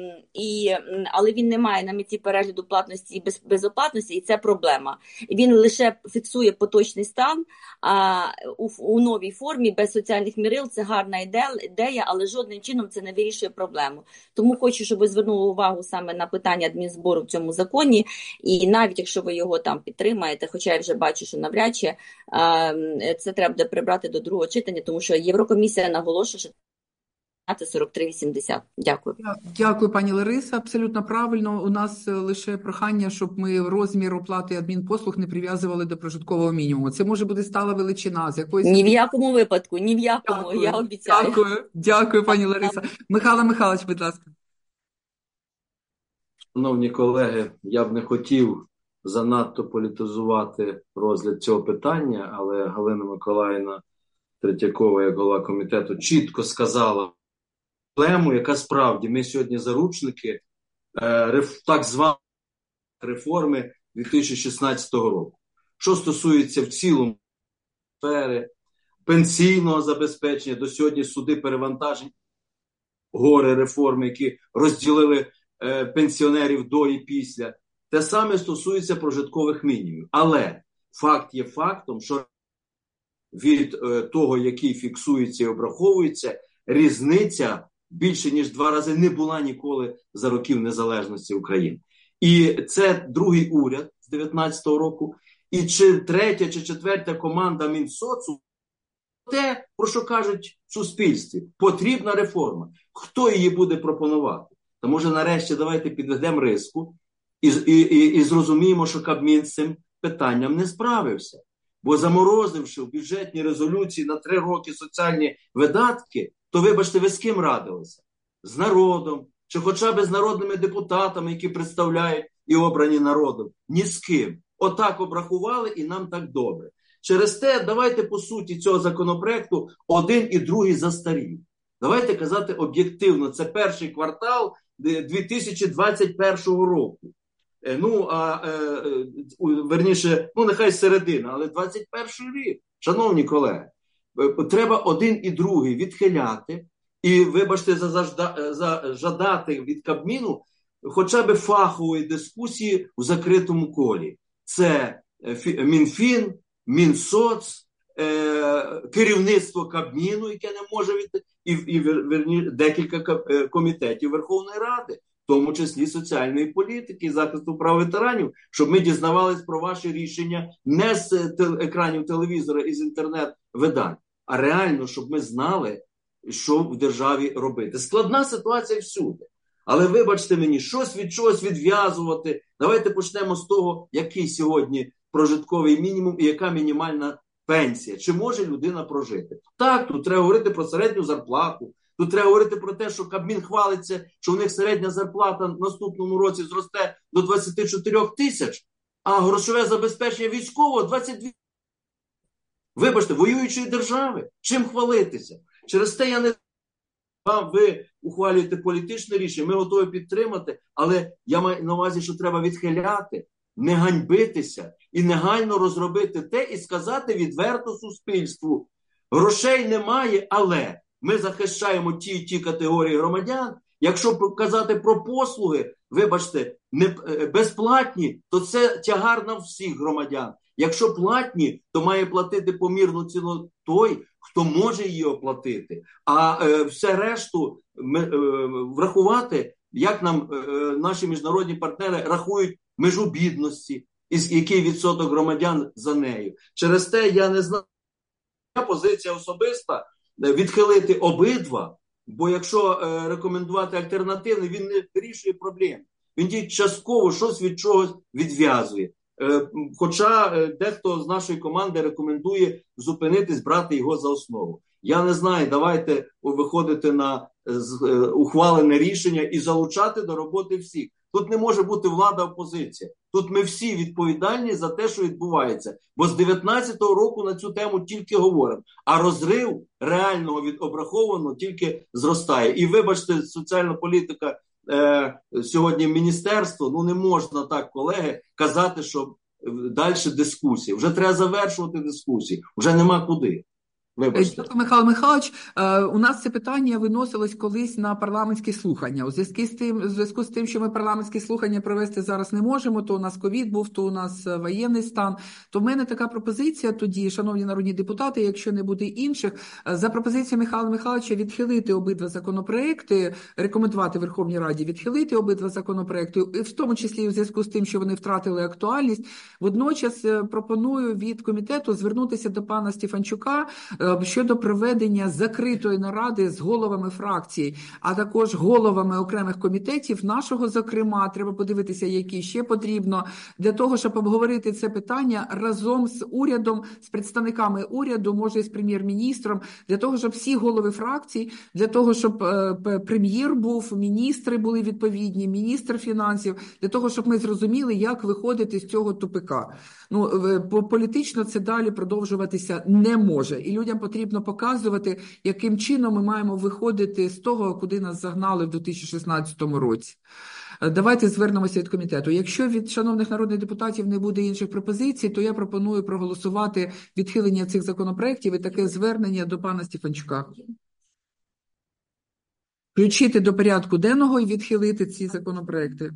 і, але він не має на меті перегляду платності і без, безоплатності, і це проблема. Він лише фіксує поточний стан, а у, у новій формі, без соціальних мірил, це гарна ідея, але жодним чином це не вирішує проблему. Тому хочу, щоб ви звернули увагу саме на питання адмінзбору в цьому законі, і навіть якщо ви його там підтримаєте, хоча я вже бачу, що навряд чи, це треба буде прибрати до другого читання, тому що Єврокомісія наголошує, що сорок три вісімдесят. Дякую. Дякую, пані Лариса. Абсолютно правильно. У нас лише прохання, щоб ми розмір оплати адмінпослуг не прив'язували до прожиткового мінімуму. Це може бути стала величина. З якоїсь... Ні в якому випадку, ні в якому, Дякую. я обіцяю. Дякую, дякую, пані Лариса. Михайло Михайлович, будь ласка. Шановні колеги, я б не хотів занадто політизувати розгляд цього питання, але Галина Миколаївна Третьякова, як голова комітету, чітко сказала проблему, яка справді ми сьогодні заручники е, реф, так званої реформи дві тисячі шістнадцятого року. що стосується в цілому сфери пенсійного забезпечення, до сьогодні суди перевантажені, гори реформи, які розділили е, пенсіонерів до і після. Те саме стосується прожиткових мінімумів. Але факт є фактом, що від е, того, який фіксується і обраховується, різниця більше ніж два рази не була ніколи за років незалежності України. І це другий уряд з дев'ятнадцятого року, і чи третя, чи четверта команда Мінсоцу, те, про що кажуть в суспільстві, потрібна реформа. Хто її буде пропонувати? Та може нарешті давайте підведемо риску і, і, і, і зрозуміємо, що Кабмін з цим питанням не справився. Бо заморозивши в бюджетній резолюції на три роки соціальні видатки, то, вибачте, ви з ким радилися? З народом, чи хоча б з народними депутатами, які представляють і обрані народом? Ні з ким. Отак обрахували і нам так добре. Через те, давайте по суті цього законопроекту один і другий застарів. Давайте казати об'єктивно, це перший квартал дві тисячі двадцять першого року. Ну, а е, верніше, ну нехай середина, але двадцять перший рік, шановні колеги, треба один і другий відхиляти і, вибачте, зажда, зажадати від Кабміну хоча б фахової дискусії у закритому колі. Це Мінфін, Мінсоц, е, керівництво Кабміну, яке не може від і, і верні, декілька комітетів Верховної Ради, в тому числі соціальної політики і захисту прав ветеранів, щоб ми дізнавались про ваші рішення не з екранів телевізора і з інтернет-видань, а реально, щоб ми знали, що в державі робити. Складна ситуація всюди. Але вибачте мені, щось від чогось відв'язувати. Давайте почнемо з того, який сьогодні прожитковий мінімум і яка мінімальна пенсія. Чи може людина прожити? Так, тут треба говорити про середню зарплату. Тут треба говорити про те, що Кабмін хвалиться, що в них середня зарплата в наступному році зросте до двадцять чотири тисяч, а грошове забезпечення військового двадцять дві. Вибачте, воюючої держави. Чим хвалитися? Через те я не... Ви ухвалюєте політичне рішення, ми готові підтримати, але я маю на увазі, що треба відхиляти, не ганьбитися і негайно розробити те і сказати відверто суспільству. Грошей немає, але ми захищаємо ті і ті категорії громадян. Якщо казати про послуги, вибачте, не, безплатні, то це тягар на всіх громадян. Якщо платні, то має платити помірну ціну той, хто може її оплатити. А е, все решту ми, е, врахувати, як нам е, наші міжнародні партнери рахують межу бідності, і який відсоток громадян за нею. Через те я не знаю, позиція особиста відхилити обидва, бо якщо е, рекомендувати альтернативний, він не вирішує проблем. Він тільки частково щось від чогось відв'язує. Е, хоча е, дехто з нашої команди рекомендує зупинитись, брати його за основу. Я не знаю, давайте виходити на е, ухвалене рішення і залучати до роботи всіх. Тут не може бути влада-опозиція. Тут ми всі відповідальні за те, що відбувається. Бо з дев'ятнадцятого року на цю тему тільки говоримо. А розрив реального від обрахованого тільки зростає. І вибачте, соціальна політика е, сьогодні міністерство, ну не можна так, колеги, казати, що далі дискусії. Вже треба завершувати дискусії. Вже нема куди. Вибачте. Михайло Михайлович, у нас це питання виносилось колись на парламентські слухання. У зв'язку з тим, у зв'язку з тим, що ми парламентські слухання провести зараз не можемо, то у нас ковід був, то у нас воєнний стан, то в мене така пропозиція тоді, шановні народні депутати, якщо не буде інших, за пропозицією Михайла Михайловича відхилити обидва законопроекти, рекомендувати Верховній Раді відхилити обидва законопроекти, в тому числі у зв'язку з тим, що вони втратили актуальність. Водночас пропоную від комітету звернутися до пана Стефанчука щодо проведення закритої наради з головами фракцій, а також головами окремих комітетів, нашого, зокрема, треба подивитися, які ще потрібно, для того, щоб обговорити це питання разом з урядом, з представниками уряду, може, з прем'єр-міністром, для того, щоб всі голови фракцій, для того, щоб е, прем'єр був, міністри були відповідні, міністр фінансів, для того, щоб ми зрозуміли, як виходити з цього тупика. Ну, політично це далі продовжуватися не може. І людям потрібно показувати, яким чином ми маємо виходити з того, куди нас загнали в дві тисячі шістнадцятому році. Давайте звернемося від комітету. Якщо від шановних народних депутатів не буде інших пропозицій, то я пропоную проголосувати відхилення цих законопроєктів і таке звернення до пана Стефанчука. Включити до порядку денного і відхилити ці законопроекти.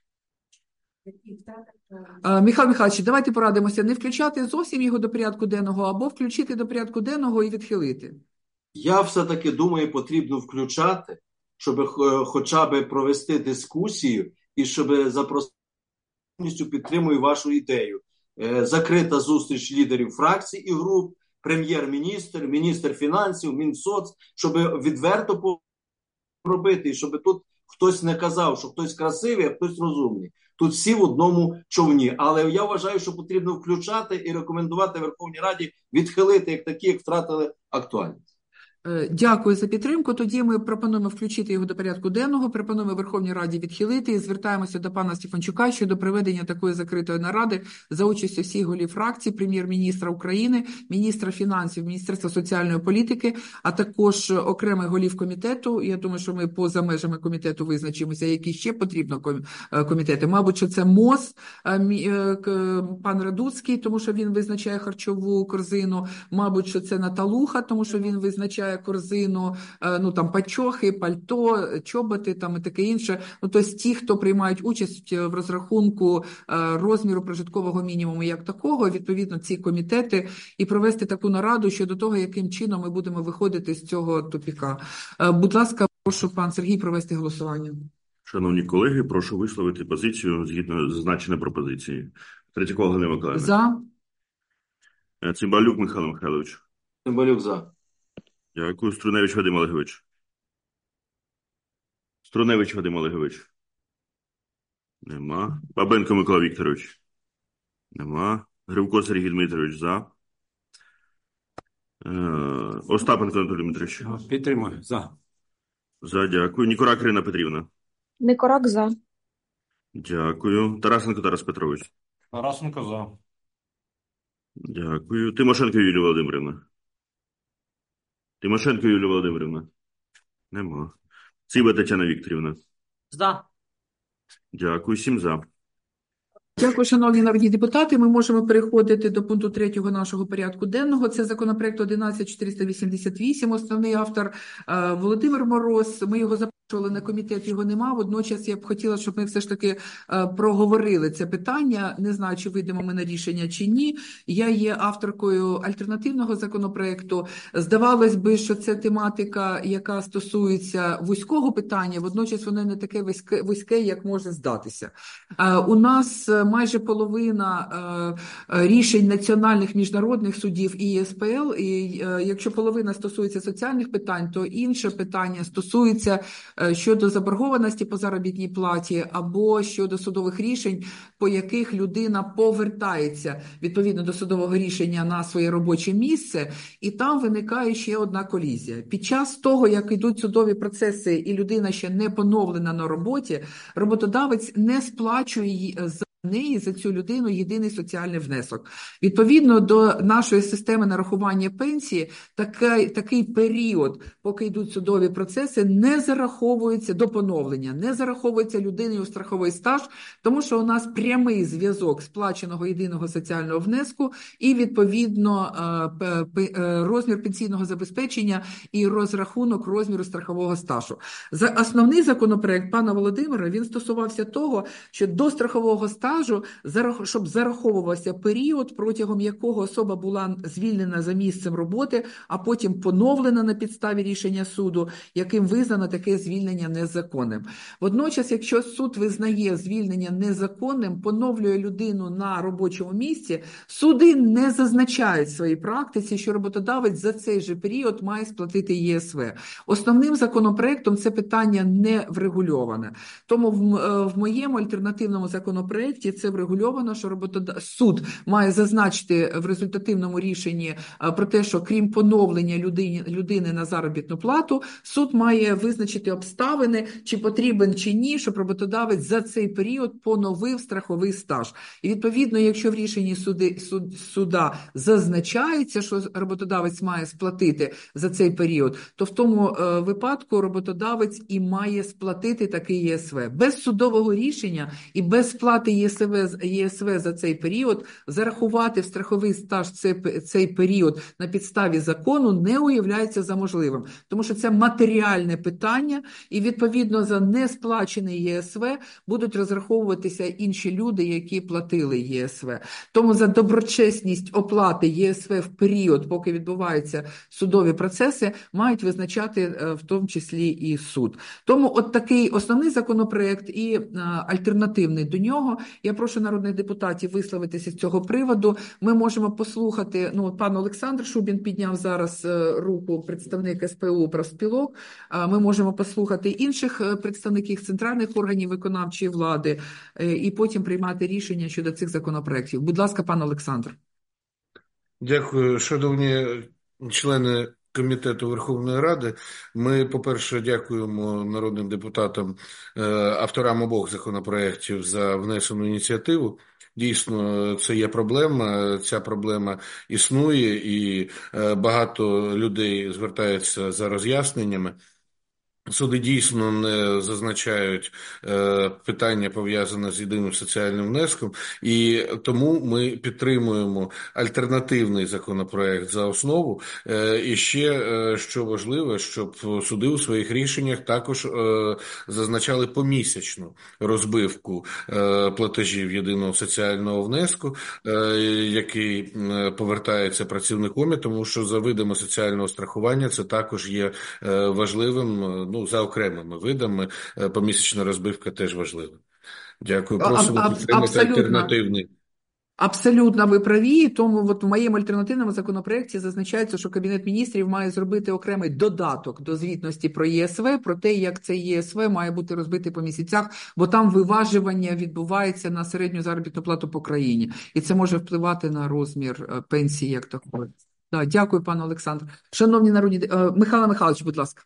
Михайло Михайлович, давайте порадимося, не включати зовсім його до порядку денного, або включити до порядку денного і відхилити. Я все-таки думаю, потрібно включати, щоб хоча б провести дискусію і щоб запросити, повністю підтримую вашу ідею. Закрита зустріч лідерів фракцій і груп, прем'єр-міністр, міністр фінансів, Мінсоц, щоб відверто робити, і щоб тут хтось не казав, що хтось красивий, а хтось розумний. Тут всі в одному човні. Але я вважаю, що потрібно включати і рекомендувати Верховній Раді відхилити як такі, як втратили актуальність. Дякую за підтримку. Тоді ми пропонуємо включити його до порядку денного, пропонуємо Верховній Раді відхилити і звертаємося до пана Стефанчука щодо проведення такої закритої наради за участю всіх голів фракцій, прем'єр-міністра України, міністра фінансів, Міністерства соціальної політики, а також окремих голів комітету. Я думаю, що ми поза межами комітету визначимося, які ще потрібно комітети. Мабуть, що це МОЗ, пан Радуцький, тому що він визначає харчову корзину, мабуть, що це Наталуха, тому що він визначає корзину, ну там пачохи, пальто, чоботи там і таке інше. Ну, тобто ті, хто приймають участь в розрахунку розміру прожиткового мінімуму як такого, відповідно ці комітети, і провести таку нараду щодо того, яким чином ми будемо виходити з цього тупіка. Будь ласка, прошу пан Сергій провести голосування. Шановні колеги, прошу висловити позицію згідно зазначеної пропозиції. Третьякова Галина Миколаївна. За. Цимбалюк Михайло Михайлович. Цимбалюк за. Дякую. Струневич Вадим Олегович. Струневич Вадим Олегович. Нема. Бабенко Микола Вікторович. Нема. Гривко Сергій Дмитрович за. Е, Остапенко Анатолій Дмитрович. Підтримую. За. За, дякую. Нікорак Ірина Петрівна. Никорак за. Дякую. Тарасенко Тарас Петрович. Тарасенко за. Дякую. Тимошенко Юлія Володимирівна. Тимошенко Юлія Володимирівна. Нема. Циба Тетяна Вікторівна. За. Дякую. Сім за. Дякую, шановні народні депутати. Ми можемо переходити до пункту третього нашого порядку денного. Це законопроект одинадцять чотириста вісімдесят вісім. Основний автор е, Володимир Мороз. Ми його запрошували на комітет, його нема. Водночас я б хотіла, щоб ми все ж таки е, проговорили це питання. Не знаю, чи вийдемо ми на рішення чи ні. Я є авторкою альтернативного законопроекту. Здавалось би, що це тематика, яка стосується вузького питання, водночас воно не таке вузьке, вузьке як може здатися. Е, у нас майже половина е, рішень національних міжнародних судів і ЄСПЛ, і е, якщо половина стосується соціальних питань, то інше питання стосується е, щодо заборгованості по заробітній платі або щодо судових рішень, по яких людина повертається відповідно до судового рішення на своє робоче місце, і там виникає ще одна колізія. Під час того, як йдуть судові процеси і людина ще не поновлена на роботі, роботодавець не сплачує за неї, за цю людину, єдиний соціальний внесок. Відповідно до нашої системи нарахування пенсії, такий, такий період, поки йдуть судові процеси, не зараховується до поновлення, не зараховується людині у страховий стаж, тому що у нас прямий зв'язок сплаченого єдиного соціального внеску і, відповідно, розмір пенсійного забезпечення і розрахунок розміру страхового стажу. За основний законопроект пана Володимира, він стосувався того, що до страхового стажу, щоб зараховувався період, протягом якого особа була звільнена за місцем роботи, а потім поновлена на підставі рішення суду, яким визнано таке звільнення незаконним. Водночас, якщо суд визнає звільнення незаконним, поновлює людину на робочому місці, суди не зазначають в своїй практиці, що роботодавець за цей же період має сплатити ЄСВ. Основним законопроектом це питання не врегульоване. Тому в, в моєму альтернативному законопроекті законодавстві це врегульовано, що роботода... суд має зазначити в результативному рішенні про те, що крім поновлення людині, людини на заробітну плату, суд має визначити обставини, чи потрібен чи ні, щоб роботодавець за цей період поновив страховий стаж. І відповідно, якщо в рішенні суди, суд, суда зазначається, що роботодавець має сплатити за цей період, то в тому е, випадку роботодавець і має сплатити такий ЄСВ. Без судового рішення і без сплати ЄСВ, ЄСВ за цей період зарахувати в страховий стаж цей, цей період на підставі закону не уявляється за можливим. Тому що це матеріальне питання і відповідно за несплачений ЄСВ будуть розраховуватися інші люди, які платили ЄСВ. Тому за доброчесність оплати ЄСВ в період, поки відбуваються судові процеси, мають визначати в тому числі і суд. Тому от такий основний законопроект і альтернативний до нього. Я прошу народних депутатів висловитися з цього приводу. Ми можемо послухати, ну, пан Олександр Шубін підняв зараз руку, представник ес пе у профспілок. Ми можемо послухати інших представників центральних органів виконавчої влади і потім приймати рішення щодо цих законопроєктів. Будь ласка, пан Олександр. Дякую, шановні члени Комітету Верховної Ради. Ми, по-перше, дякуємо народним депутатам, авторам обох законопроєктів за внесену ініціативу. Дійсно, це є проблема, ця проблема існує і багато людей звертаються за роз'ясненнями. Суди дійсно не зазначають е, питання, пов'язане з єдиним соціальним внеском, і тому ми підтримуємо альтернативний законопроект за основу. Е, і ще, е, що важливо, щоб суди у своїх рішеннях також е, зазначали помісячну розбивку е, платежів єдиного соціального внеску, е, який е, повертається працівником, тому що за видами соціального страхування це також є е, важливим. Ну, за окремими видами помісячна розбивка теж важлива. Дякую. Просимо А, підтримати альтернативний. Абсолютно ви праві, тому от в моєму альтернативному законопроекті зазначається, що Кабінет міністрів має зробити окремий додаток до звітності про ЄСВ, про те, як цей ЄСВ має бути розбитий по місяцях, бо там виважування відбувається на середню заробітну плату по країні, і це може впливати на розмір пенсії як такої. Да, дякую, пане Олександр. Шановні народні, Михайло Михайлович, будь ласка.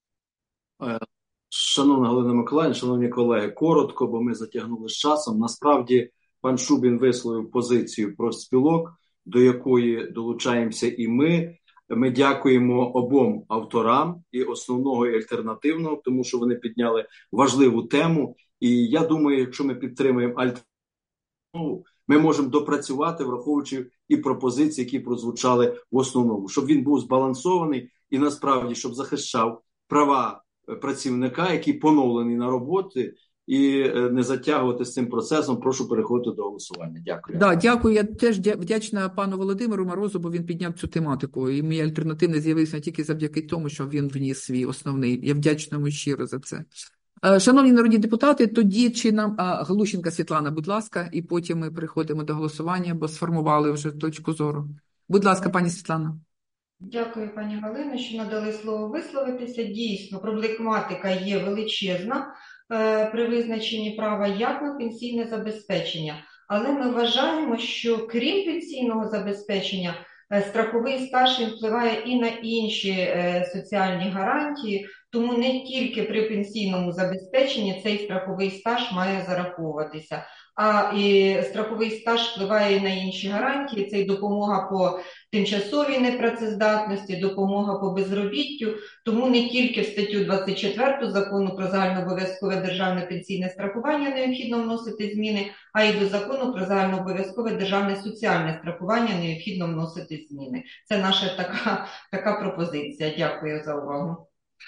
Шановна Галина Миколаївна, шановні колеги, коротко, бо ми затягнули з часом. Насправді, пан Шубін висловив позицію профспілок, до якої долучаємося і ми. Ми дякуємо обом авторам, і основного, і альтернативного, тому що вони підняли важливу тему. І я думаю, якщо ми підтримуємо альтернативу, ми можемо допрацювати, враховуючи і пропозиції, які прозвучали в основному, щоб він був збалансований і насправді, щоб захищав права працівника, який поновлений на роботі, і не затягувати з цим процесом. Прошу переходити до голосування. Дякую. Да, дякую. Я теж вдячна пану Володимиру Морозу, бо він підняв цю тематику. І мій альтернативний з'явився не тільки завдяки тому, що він вніс свій основний. Я вдячна йому щиро за це. Шановні народні депутати, тоді чи нам... А, Глущенко Світлана, будь ласка, і потім ми переходимо до голосування, бо сформували вже точку зору. Будь ласка, пані Світлана. Дякую, пані Галино, що надали слово висловитися. Дійсно, проблематика є величезна е, при визначенні права як на пенсійне забезпечення. Але ми вважаємо, що крім пенсійного забезпечення, е, страховий стаж впливає і на інші е, соціальні гарантії, тому не тільки при пенсійному забезпеченні цей страховий стаж має зараховуватися. А і страховий стаж впливає і на інші гарантії, це і допомога по тимчасовій непрацездатності, допомога по безробіттю, тому не тільки в статтю двадцять четверту Закону про загальнообов'язкове державне пенсійне страхування необхідно вносити зміни, а й до Закону про загальнообов'язкове державне соціальне страхування необхідно вносити зміни. Це наша така, така пропозиція. Дякую за увагу.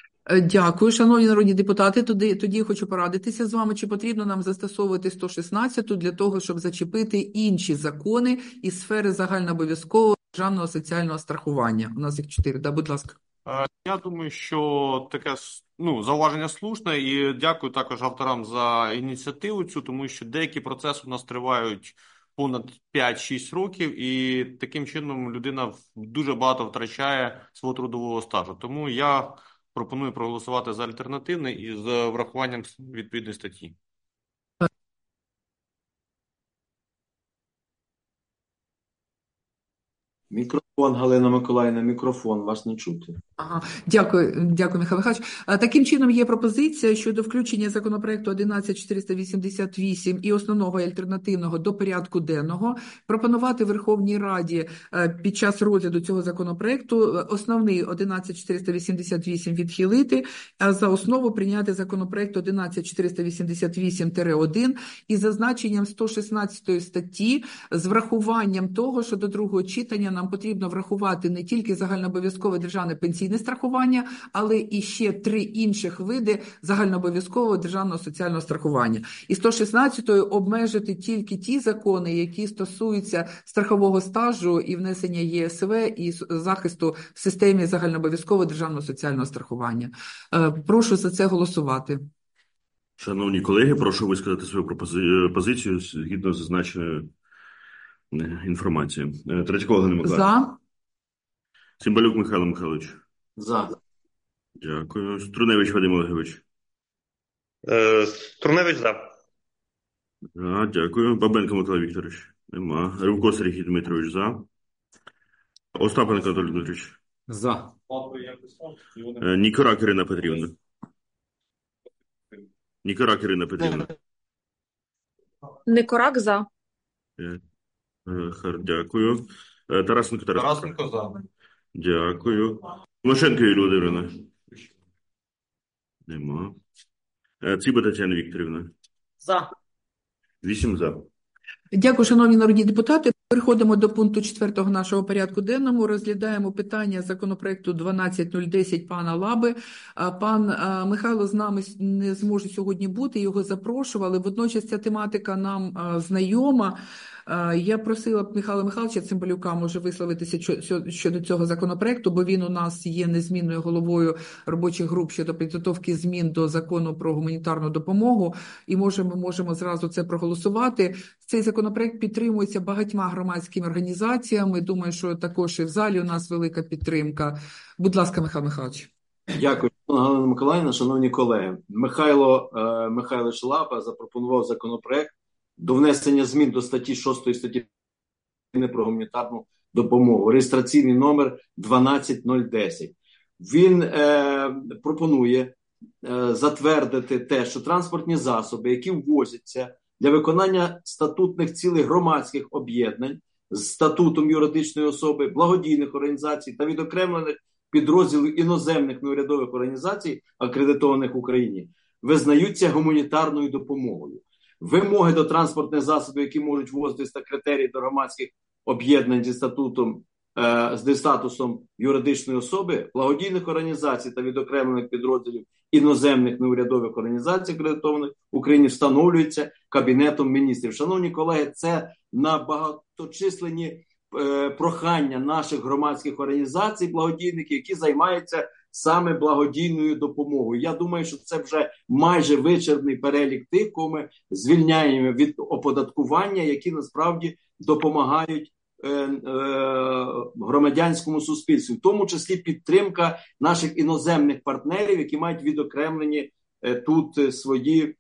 Дякую, шановні народні депутати. Тоді, тоді хочу порадитися з вами, чи потрібно нам застосовувати сто шістнадцяту для того, щоб зачепити інші закони із сфери загальнообов'язкового державного соціального страхування. У нас їх чотири. Да, будь ласка. Я думаю, що таке ну, зауваження слушне, і дякую також авторам за ініціативу цю, тому що деякі процеси у нас тривають понад п'ять-шість років, і таким чином людина дуже багато втрачає свого трудового стажу. Тому я пропоную проголосувати за альтернативний і з врахуванням відповідної статті. Мікрофон, Галина Миколаївна, мікрофон, вас не чути. Ага, дякую, дякую, Михайло Михайлович. А, Таким чином є пропозиція щодо включення законопроекту одинадцять чотириста вісімдесят вісім і основного і альтернативного до порядку денного, пропонувати Верховній Раді е, під час розгляду цього законопроекту е, основний одинадцять чотириста вісімдесят вісім відхилити, а за основу прийняти законопроект одинадцять чотириста вісімдесят вісім один із зазначенням сто шістнадцятої статті з врахуванням того, що до другого читання нам потрібно врахувати не тільки загальнообов'язкове державне пенсійне страхування, але і ще три інших види загальнообов'язкового державного соціального страхування. І сто шістнадцятою обмежити тільки ті закони, які стосуються страхового стажу і внесення Є С В і захисту в системі загальнообов'язкового державного соціального страхування. Е, Прошу за це голосувати. Шановні колеги, прошу висказати свою пропози- позицію згідно з зазначеною е, інформацією. Е, Третьякова Галина Миколаївна. За. Цимбалюк Михайло Михайлович. За. Дякую. Струневич Вадим Олегович. Е, Струневич за. За, дякую. Бабенко Микола Вікторович. Нема. Ривко Сергій Дмитрович за. Остапенко Анатолій Дмитрович. За. Е, Нікорак Ірина Петрівна. Нікорак Ірина Петрівна. Никорак за. Е, е, хар- Дякую. Е, Тарасенко Тарас. Тарасенко за. Дякую. Тимошенко Юлія Володимирівна. Нема. Е, Циба Тетяна Вікторівна. За. Вісім за. Дякую, шановні народні депутати. Переходимо до пункту четвертого нашого порядку денного. Розглядаємо питання законопроекту дванадцять нуль десять пана Лаби. А, Пан а, Михайло з нами с- не зможе сьогодні бути, його запрошували. Водночас ця тематика нам а, знайома. А, Я просила б Михайла Михайловича Цимбалюка, може, висловитися чо- сьо- щодо цього законопроекту, бо він у нас є незмінною головою робочих груп щодо підготовки змін до закону про гуманітарну допомогу. І може, ми можемо зразу це проголосувати. Цей законопроект підтримується багатьма громадськими організаціями. Думаю, що також і в залі у нас велика підтримка. Будь ласка, Михайло Михайлович. Дякую, шановна Галина Миколаївна, шановні колеги. Михайло е, Михайлович Лаба запропонував законопроект до внесення змін до статті шостої статті про гуманітарну допомогу. Реєстраційний номер дванадцять нуль десять. Він е, пропонує е, затвердити те, що транспортні засоби, які ввозяться для виконання статутних цілей громадських об'єднань з статутом юридичної особи, благодійних організацій та відокремлених підрозділів іноземних неурядових організацій, акредитованих в Україні, визнаються гуманітарною допомогою. Вимоги до транспортних засобів, які можуть ввозитись, та критерії до громадських об'єднань зі статутом, е, з статусом юридичної особи, благодійних організацій та відокремлених підрозділів іноземних неурядових організацій, акредитованих в Україні, встановлюються Кабінетом міністрів. Шановні колеги, це на багаточисленні е, прохання наших громадських організацій, благодійників, які займаються саме благодійною допомогою. Я думаю, що це вже майже вичерпний перелік тих, кого ми звільняємо від оподаткування, які насправді допомагають е, е, громадянському суспільству, в тому числі підтримка наших іноземних партнерів, які мають відокремлені е, тут е, свої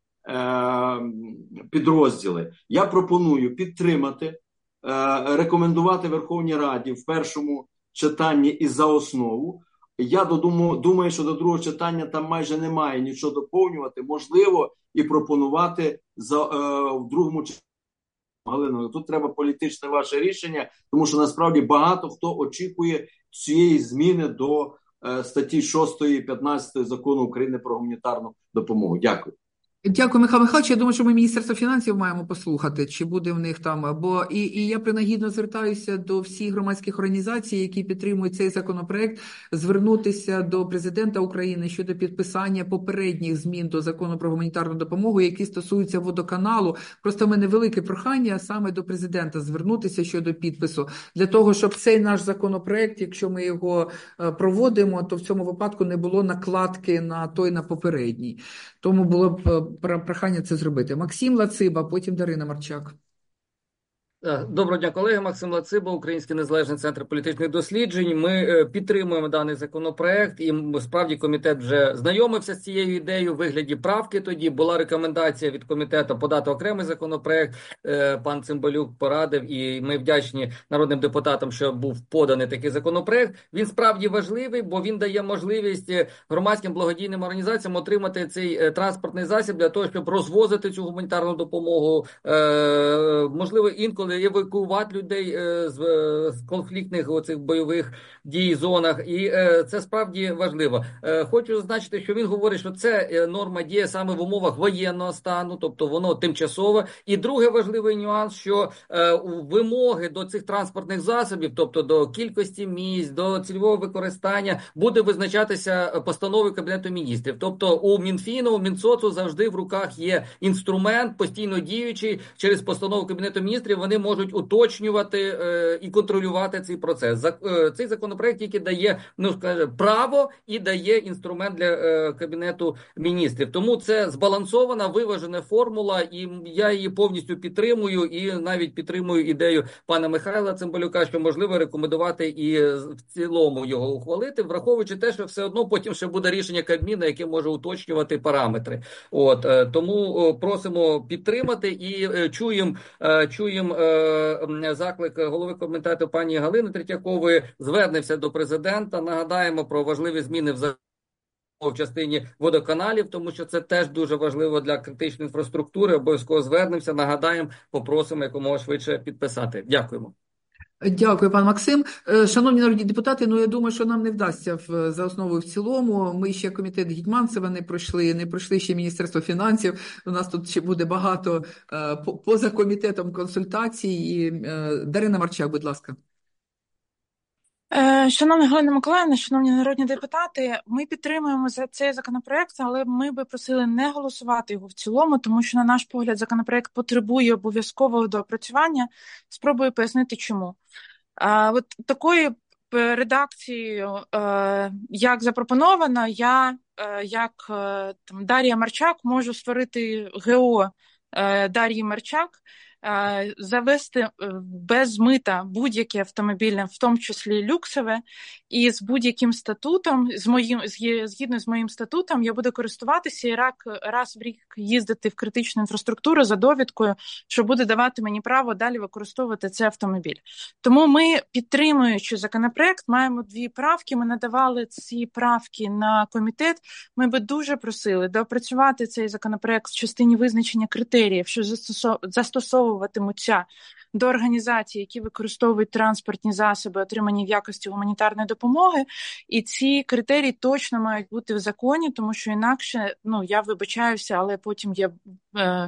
е, підрозділи. Я пропоную підтримати, е, рекомендувати Верховній Раді в першому читанні і за основу. Я додуму, думаю, що до другого читання там майже немає нічого доповнювати, можливо, і пропонувати за, е, в другому читанні. Галина, тут треба політичне ваше рішення, тому що насправді багато хто очікує цієї зміни до е, статті шостої і п'ятнадцятої закону України про гуманітарну допомогу. Дякую. Дякую, Михайло Михайлович. Я думаю, що ми Міністерство фінансів маємо послухати, чи буде в них там. Бо і, і я принагідно звертаюся до всіх громадських організацій, які підтримують цей законопроект, звернутися до президента України щодо підписання попередніх змін до закону про гуманітарну допомогу, які стосуються водоканалу. Просто в мене велике прохання саме до президента звернутися щодо підпису, для того, щоб цей наш законопроект, якщо ми його е, проводимо, то в цьому випадку не було накладки на той, на попередній. Тому було б е, про- прохання це зробити. Максим Лациба, потім Дарина Марчак. Доброго дня, колеги. Максим Лациба, Український незалежний центр політичних досліджень. Ми підтримуємо даний законопроект, і справді комітет вже знайомився з цією ідеєю у вигляді правки. Тоді була рекомендація від комітету подати окремий законопроект. Пан Цимбалюк порадив, і ми вдячні народним депутатам, що був поданий такий законопроект. Він справді важливий, бо він дає можливість громадським благодійним організаціям отримати цей транспортний засіб для того, щоб розвозити цю гуманітарну допомогу. Можливо, інколи евакуювати людей е, з, е, з конфліктних оцих бойових дій зонах, і е, це справді важливо. Е, хочу зазначити, що він говорить, що це е, норма діє саме в умовах воєнного стану, тобто воно тимчасове. І другий важливий нюанс, що е, вимоги до цих транспортних засобів, тобто до кількості місць, до цільового використання, буде визначатися постановою Кабінету міністрів. Тобто у Мінфіну, у Мінсоцу завжди в руках є інструмент, постійно діючий, через постанову Кабінету міністрів вони можуть уточнювати е, і контролювати цей процес. За, е, цей законопроект тільки дає, ну скажімо, право і дає інструмент для е, Кабінету міністрів. Тому це збалансована, виважена формула, і я її повністю підтримую, і навіть підтримую ідею пана Михайла Цимбалюка, що можливо рекомендувати і в цілому його ухвалити, враховуючи те, що все одно потім ще буде рішення Кабміну, яке може уточнювати параметри. От е, тому е, просимо підтримати і е, чуємо е, чуємо е, заклик голови комітету пані Галини Третьякової, звернемося до президента, нагадаємо про важливі зміни в законі в частині водоканалів, тому що це теж дуже важливо для критичної інфраструктури. Обов'язково звернемося, нагадаємо, попросимо якомога швидше підписати. Дякуємо. Дякую, пан Максим. Шановні народні депутати, ну я думаю, що нам не вдасться в, за основу і в цілому. Ми ще комітет Гетманцева не пройшли, не пройшли ще Міністерство фінансів. У нас тут ще буде багато е, поза комітетом консультацій. І, е, Дарина Марчак, будь ласка. Шановна Галина Миколаївна, шановні народні депутати, ми підтримуємо за цей законопроект, але ми би просили не голосувати його в цілому, тому що, на наш погляд, законопроект потребує обов'язкового доопрацювання. Спробую пояснити, чому. А, от такою редакцією, е, як запропоновано, я, е, як е, там, Дар'я Марчак, можу створити ГО е, Дар'ї Марчак, завести без мита будь-яке автомобільне, в тому числі люксове, і з будь-яким статутом, з моїм, згідно з моїм статутом, я буду користуватися і раз в рік їздити в критичну інфраструктуру за довідкою, що буде давати мені право далі використовувати цей автомобіль. Тому ми, підтримуючи законопроект, маємо дві правки, ми надавали ці правки на комітет, ми би дуже просили доопрацювати цей законопроект в частині визначення критеріїв, що застосовують до організацій, які використовують транспортні засоби, отримані в якості гуманітарної допомоги, і ці критерії точно мають бути в законі, тому що інакше, ну, я вибачаюся, але потім є е,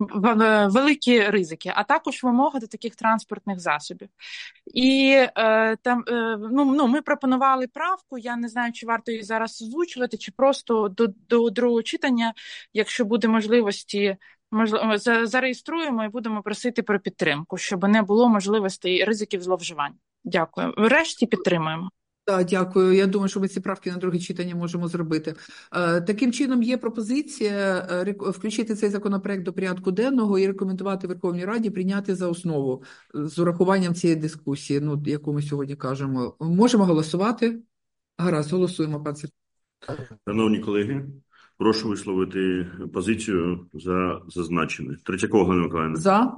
великі ризики, а також вимоги до таких транспортних засобів. І е, там, е, ну, ну, ми пропонували правку, я не знаю, чи варто її зараз озвучувати, чи просто до, до другого читання, якщо буде можливості, можливо, зареєструємо і будемо просити про підтримку, щоб не було можливостей ризиків зловживань. Дякую. Врешті підтримуємо. Так, дякую. Я думаю, що ми ці правки на друге читання можемо зробити. Таким чином, є пропозиція включити цей законопроект до порядку денного і рекомендувати Верховній Раді прийняти за основу з урахуванням цієї дискусії, ну, яку ми сьогодні кажемо. Можемо голосувати? Гаразд, голосуємо, пан Сергій. Шановні колеги, прошу висловити позицію за зазначене. Третьякова Галина Миколаївна. За.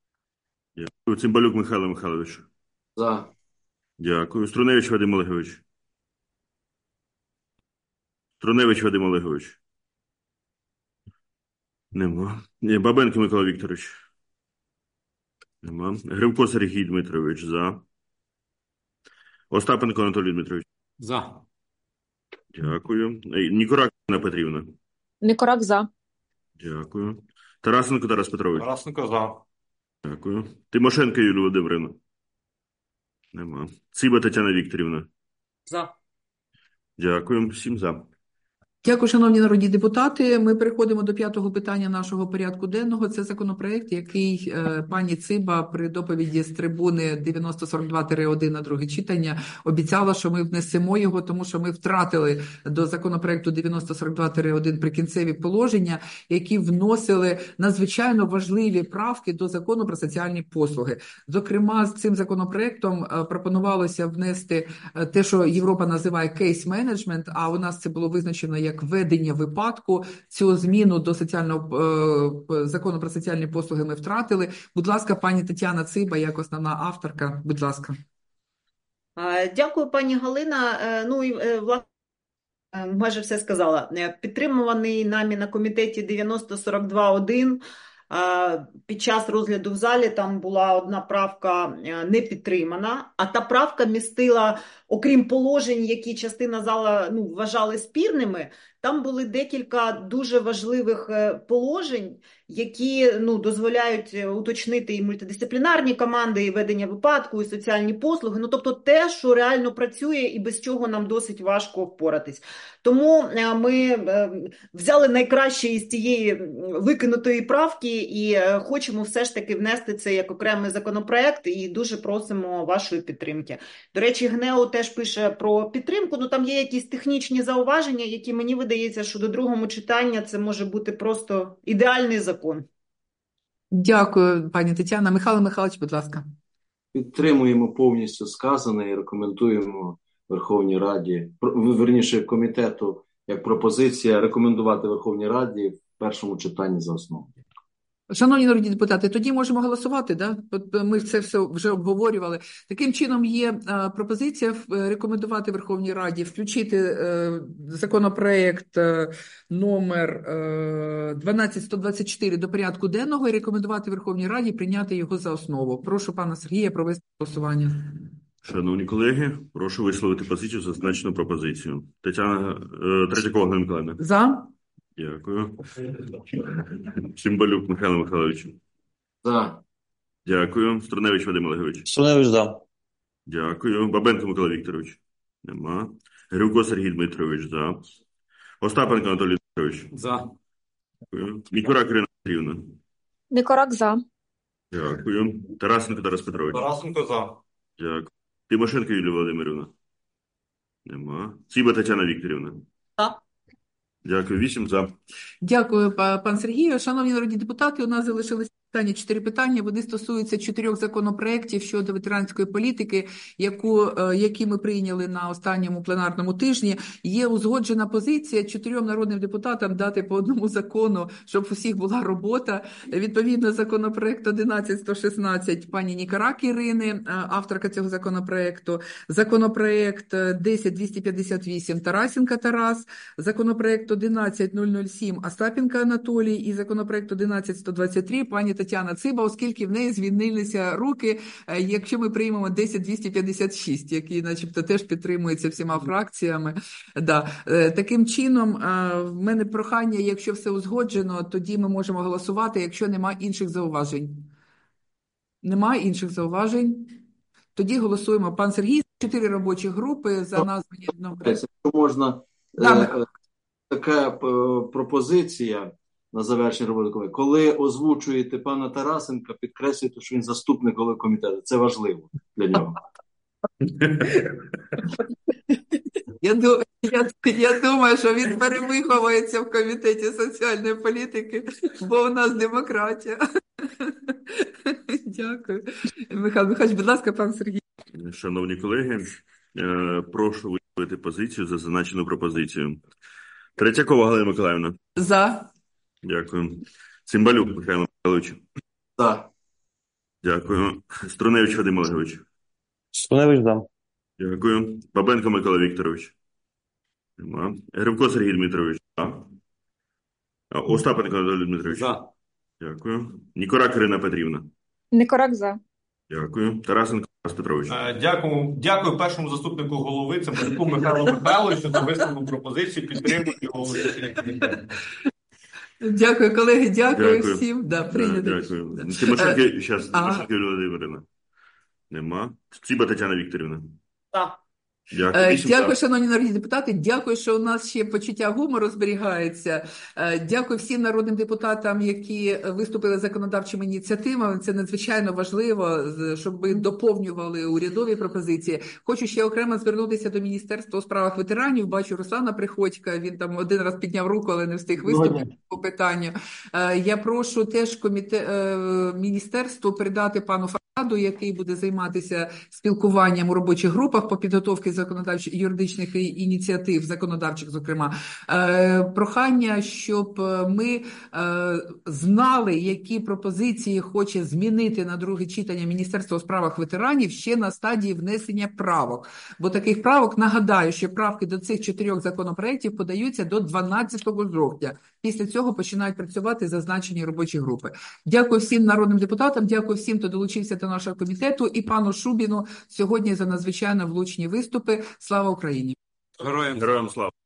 Дякую. Цимбалюк Михайло Михайлович. За. Дякую. Струневич Вадим Олегович. Струневич Вадим Олегович. Нема. Бабенко Микола Вікторович. Нема. Гривко Сергій Дмитрович. За. Остапенко Анатолій Дмитрович. За. Дякую. Нікорак Анна Петрівна. Нікорак за. Дякую. Тарасенко Тарас Петрович. Тарасенко за. Дякую. Тимошенко Юлія Володимирівна. Нема. Циба Тетяна Вікторівна. За. Дякую. Всім за. Дякую, шановні народні депутати. Ми переходимо до п'ятого питання нашого порядку денного. Це законопроект, який е, пані Циба при доповіді з трибуни дев'яносто сорок два один на друге читання обіцяла, що ми внесемо його, тому що ми втратили до законопроекту дев'яносто сорок два один прикінцеві положення, які вносили надзвичайно важливі правки до закону про соціальні послуги. Зокрема, з цим законопроектом е, пропонувалося внести е, те, що Європа називає кейс-менеджмент, а у нас це було визначено як як ведення випадку. Цю зміну до соціального е, закону про соціальні послуги ми втратили. Будь ласка, пані Тетяна Циба, як основна авторка, будь ласка. Дякую, пані Галина. Ну і власне майже все сказала. Підтримуваний нами на комітеті дев'яносто сорок два один. Під час розгляду в залі там була одна правка не підтримана, а та правка містила, окрім положень, які частина зала ну, вважали спірними, там були декілька дуже важливих положень, які ну, дозволяють уточнити і мультидисциплінарні команди, і ведення випадку, і соціальні послуги. Ну, тобто те, що реально працює і без чого нам досить важко впоратись. Тому ми взяли найкраще із тієї викинутої правки і хочемо все ж таки внести це як окремий законопроект і дуже просимо вашої підтримки. До речі, ГНЕУ теж пише про підтримку, ну там є якісь технічні зауваження, які мені видається, що до другого читання це може бути просто ідеальний закон. Дякую, пані Тетяна. Михайло Михайлович, будь ласка. Підтримуємо повністю сказане і рекомендуємо Верховній Раді, верніше комітету, як пропозиція рекомендувати Верховній Раді в першому читанні за основу. Шановні народні депутати, тоді можемо голосувати, да? Ми це все вже обговорювали. Таким чином є а, пропозиція рекомендувати Верховній Раді включити е, законопроект е, номер е, дванадцять сто двадцять чотири до порядку денного і рекомендувати Верховній Раді прийняти його за основу. Прошу пана Сергія провести голосування. Шановні колеги, прошу висловити позицію за зазначену пропозицію. Тетяна е, Третьякова Галина Миколаївна. За. Дякую. Цимбалюк Михайло Михайлович. За. Дякую. Струневич Вадим Олегович. Струневич за. Дякую. Бабенко Микола Вікторович. Нема. Гривко Сергій Дмитрович. За. Остапенко Анатолій Дмитрович. За. Дякую. Мікурак Ірина Петрівна. Никорак за. Дякую. Тарасенко Тарас Петрович. Тарасенко за. Дякую. Тимошенко Юлія Володимирівна. Нема. Циба Тетяна Вікторівна. Так. Дякую. Вісім за. Дякую, пан Сергію. Шановні народні депутати, у нас залишилися питання, чотири питання. Вони стосуються чотирьох законопроєктів щодо ветеранської політики, яку, які ми прийняли на останньому пленарному тижні. Є узгоджена позиція чотирьом народним депутатам дати по одному закону, щоб у всіх була робота. Відповідно, законопроект одинадцять сто шістнадцять пані Нікарак Ірини, авторка цього законопроекту, законопроект десять двісті п'ятдесят вісім Тарасенка Тарас, законопроект одинадцять нуль нуль сім Остапенко Анатолій і законопроект одинадцять сто двадцять три пані Тетяна Циба, оскільки в неї звільнилися руки, якщо ми приймемо десять двісті п'ятдесят шість, який начебто теж підтримується всіма фракціями. Да. Таким чином, в мене прохання, якщо все узгоджено, тоді ми можемо голосувати, якщо немає інших зауважень. Немає інших зауважень? Тоді голосуємо. Пан Сергій, чотири робочі групи за названі номери. Якщо можна, Да, така пропозиція на завершення роботи. Коли озвучуєте пана Тарасенка, підкреслюйте, що він заступник голови комітету. Це важливо для нього. Я, я, я думаю, що він перевиховується в комітеті соціальної політики, бо у нас демократія. Дякую. Михайло Михайлович, будь ласка, пан Сергій. Шановні колеги, прошу висловити позицію за зазначену пропозицію. Третьякова Галина Миколаївна. За. Дякую. Цимбалюк Михайло Михайлович. За. Дякую. Струневич Вадим Олегович. Струневич за. Дякую. Бабенко Микола Вікторович. Нема. Гривко Сергій Дмитрович. За. Остапенко Анатолій Дмитрович. За. Дякую. Нікорак Ірина Петрівна. Никорак за. Дякую. Тарасенко Тарас Петрович. Дякую, дякую першому заступнику голови, Цимбалюку Михайлу Михайловичу, за висловлену пропозицію, підтримую його. Дякую, колеги, дякую, Дякую. всім. Да, прийнято. Дякую. Тимошенко, зараз, Ага. Тимошенко Юлія Володимирівна. Нема. Циба Тетяна Вікторівна. Так. Дякую. Е, Вісім Дякую, за. шановні народні депутати. Дякую, що у нас ще почуття гумору зберігається. Е, Дякую всім народним депутатам, які виступили з законодавчими ініціативами. Це надзвичайно важливо, з- щоб ми доповнювали урядові пропозиції. Хочу ще окремо звернутися до Міністерства у справах ветеранів. Бачу Руслана Приходька, він там один раз підняв руку, але не встиг виступити по питанню. Е, Я прошу теж коміте... е, міністерство передати пану Фараду, який буде займатися спілкуванням у робочих групах по підготовці законодавчих юридичних і- ініціатив, законодавчих, зокрема, е, прохання, щоб е, ми е, знали, які пропозиції хоче змінити на друге читання Міністерство у справах ветеранів ще на стадії внесення правок. Бо таких правок, нагадаю, що правки до цих чотирьох законопроєктів подаються до дванадцятого жовтня. Після цього починають працювати зазначені робочі групи. Дякую всім народним депутатам, дякую всім, хто долучився до нашого комітету, і пану Шубіну сьогодні за надзвичайно влучні виступи. Слава Україні! Героям Героям слава.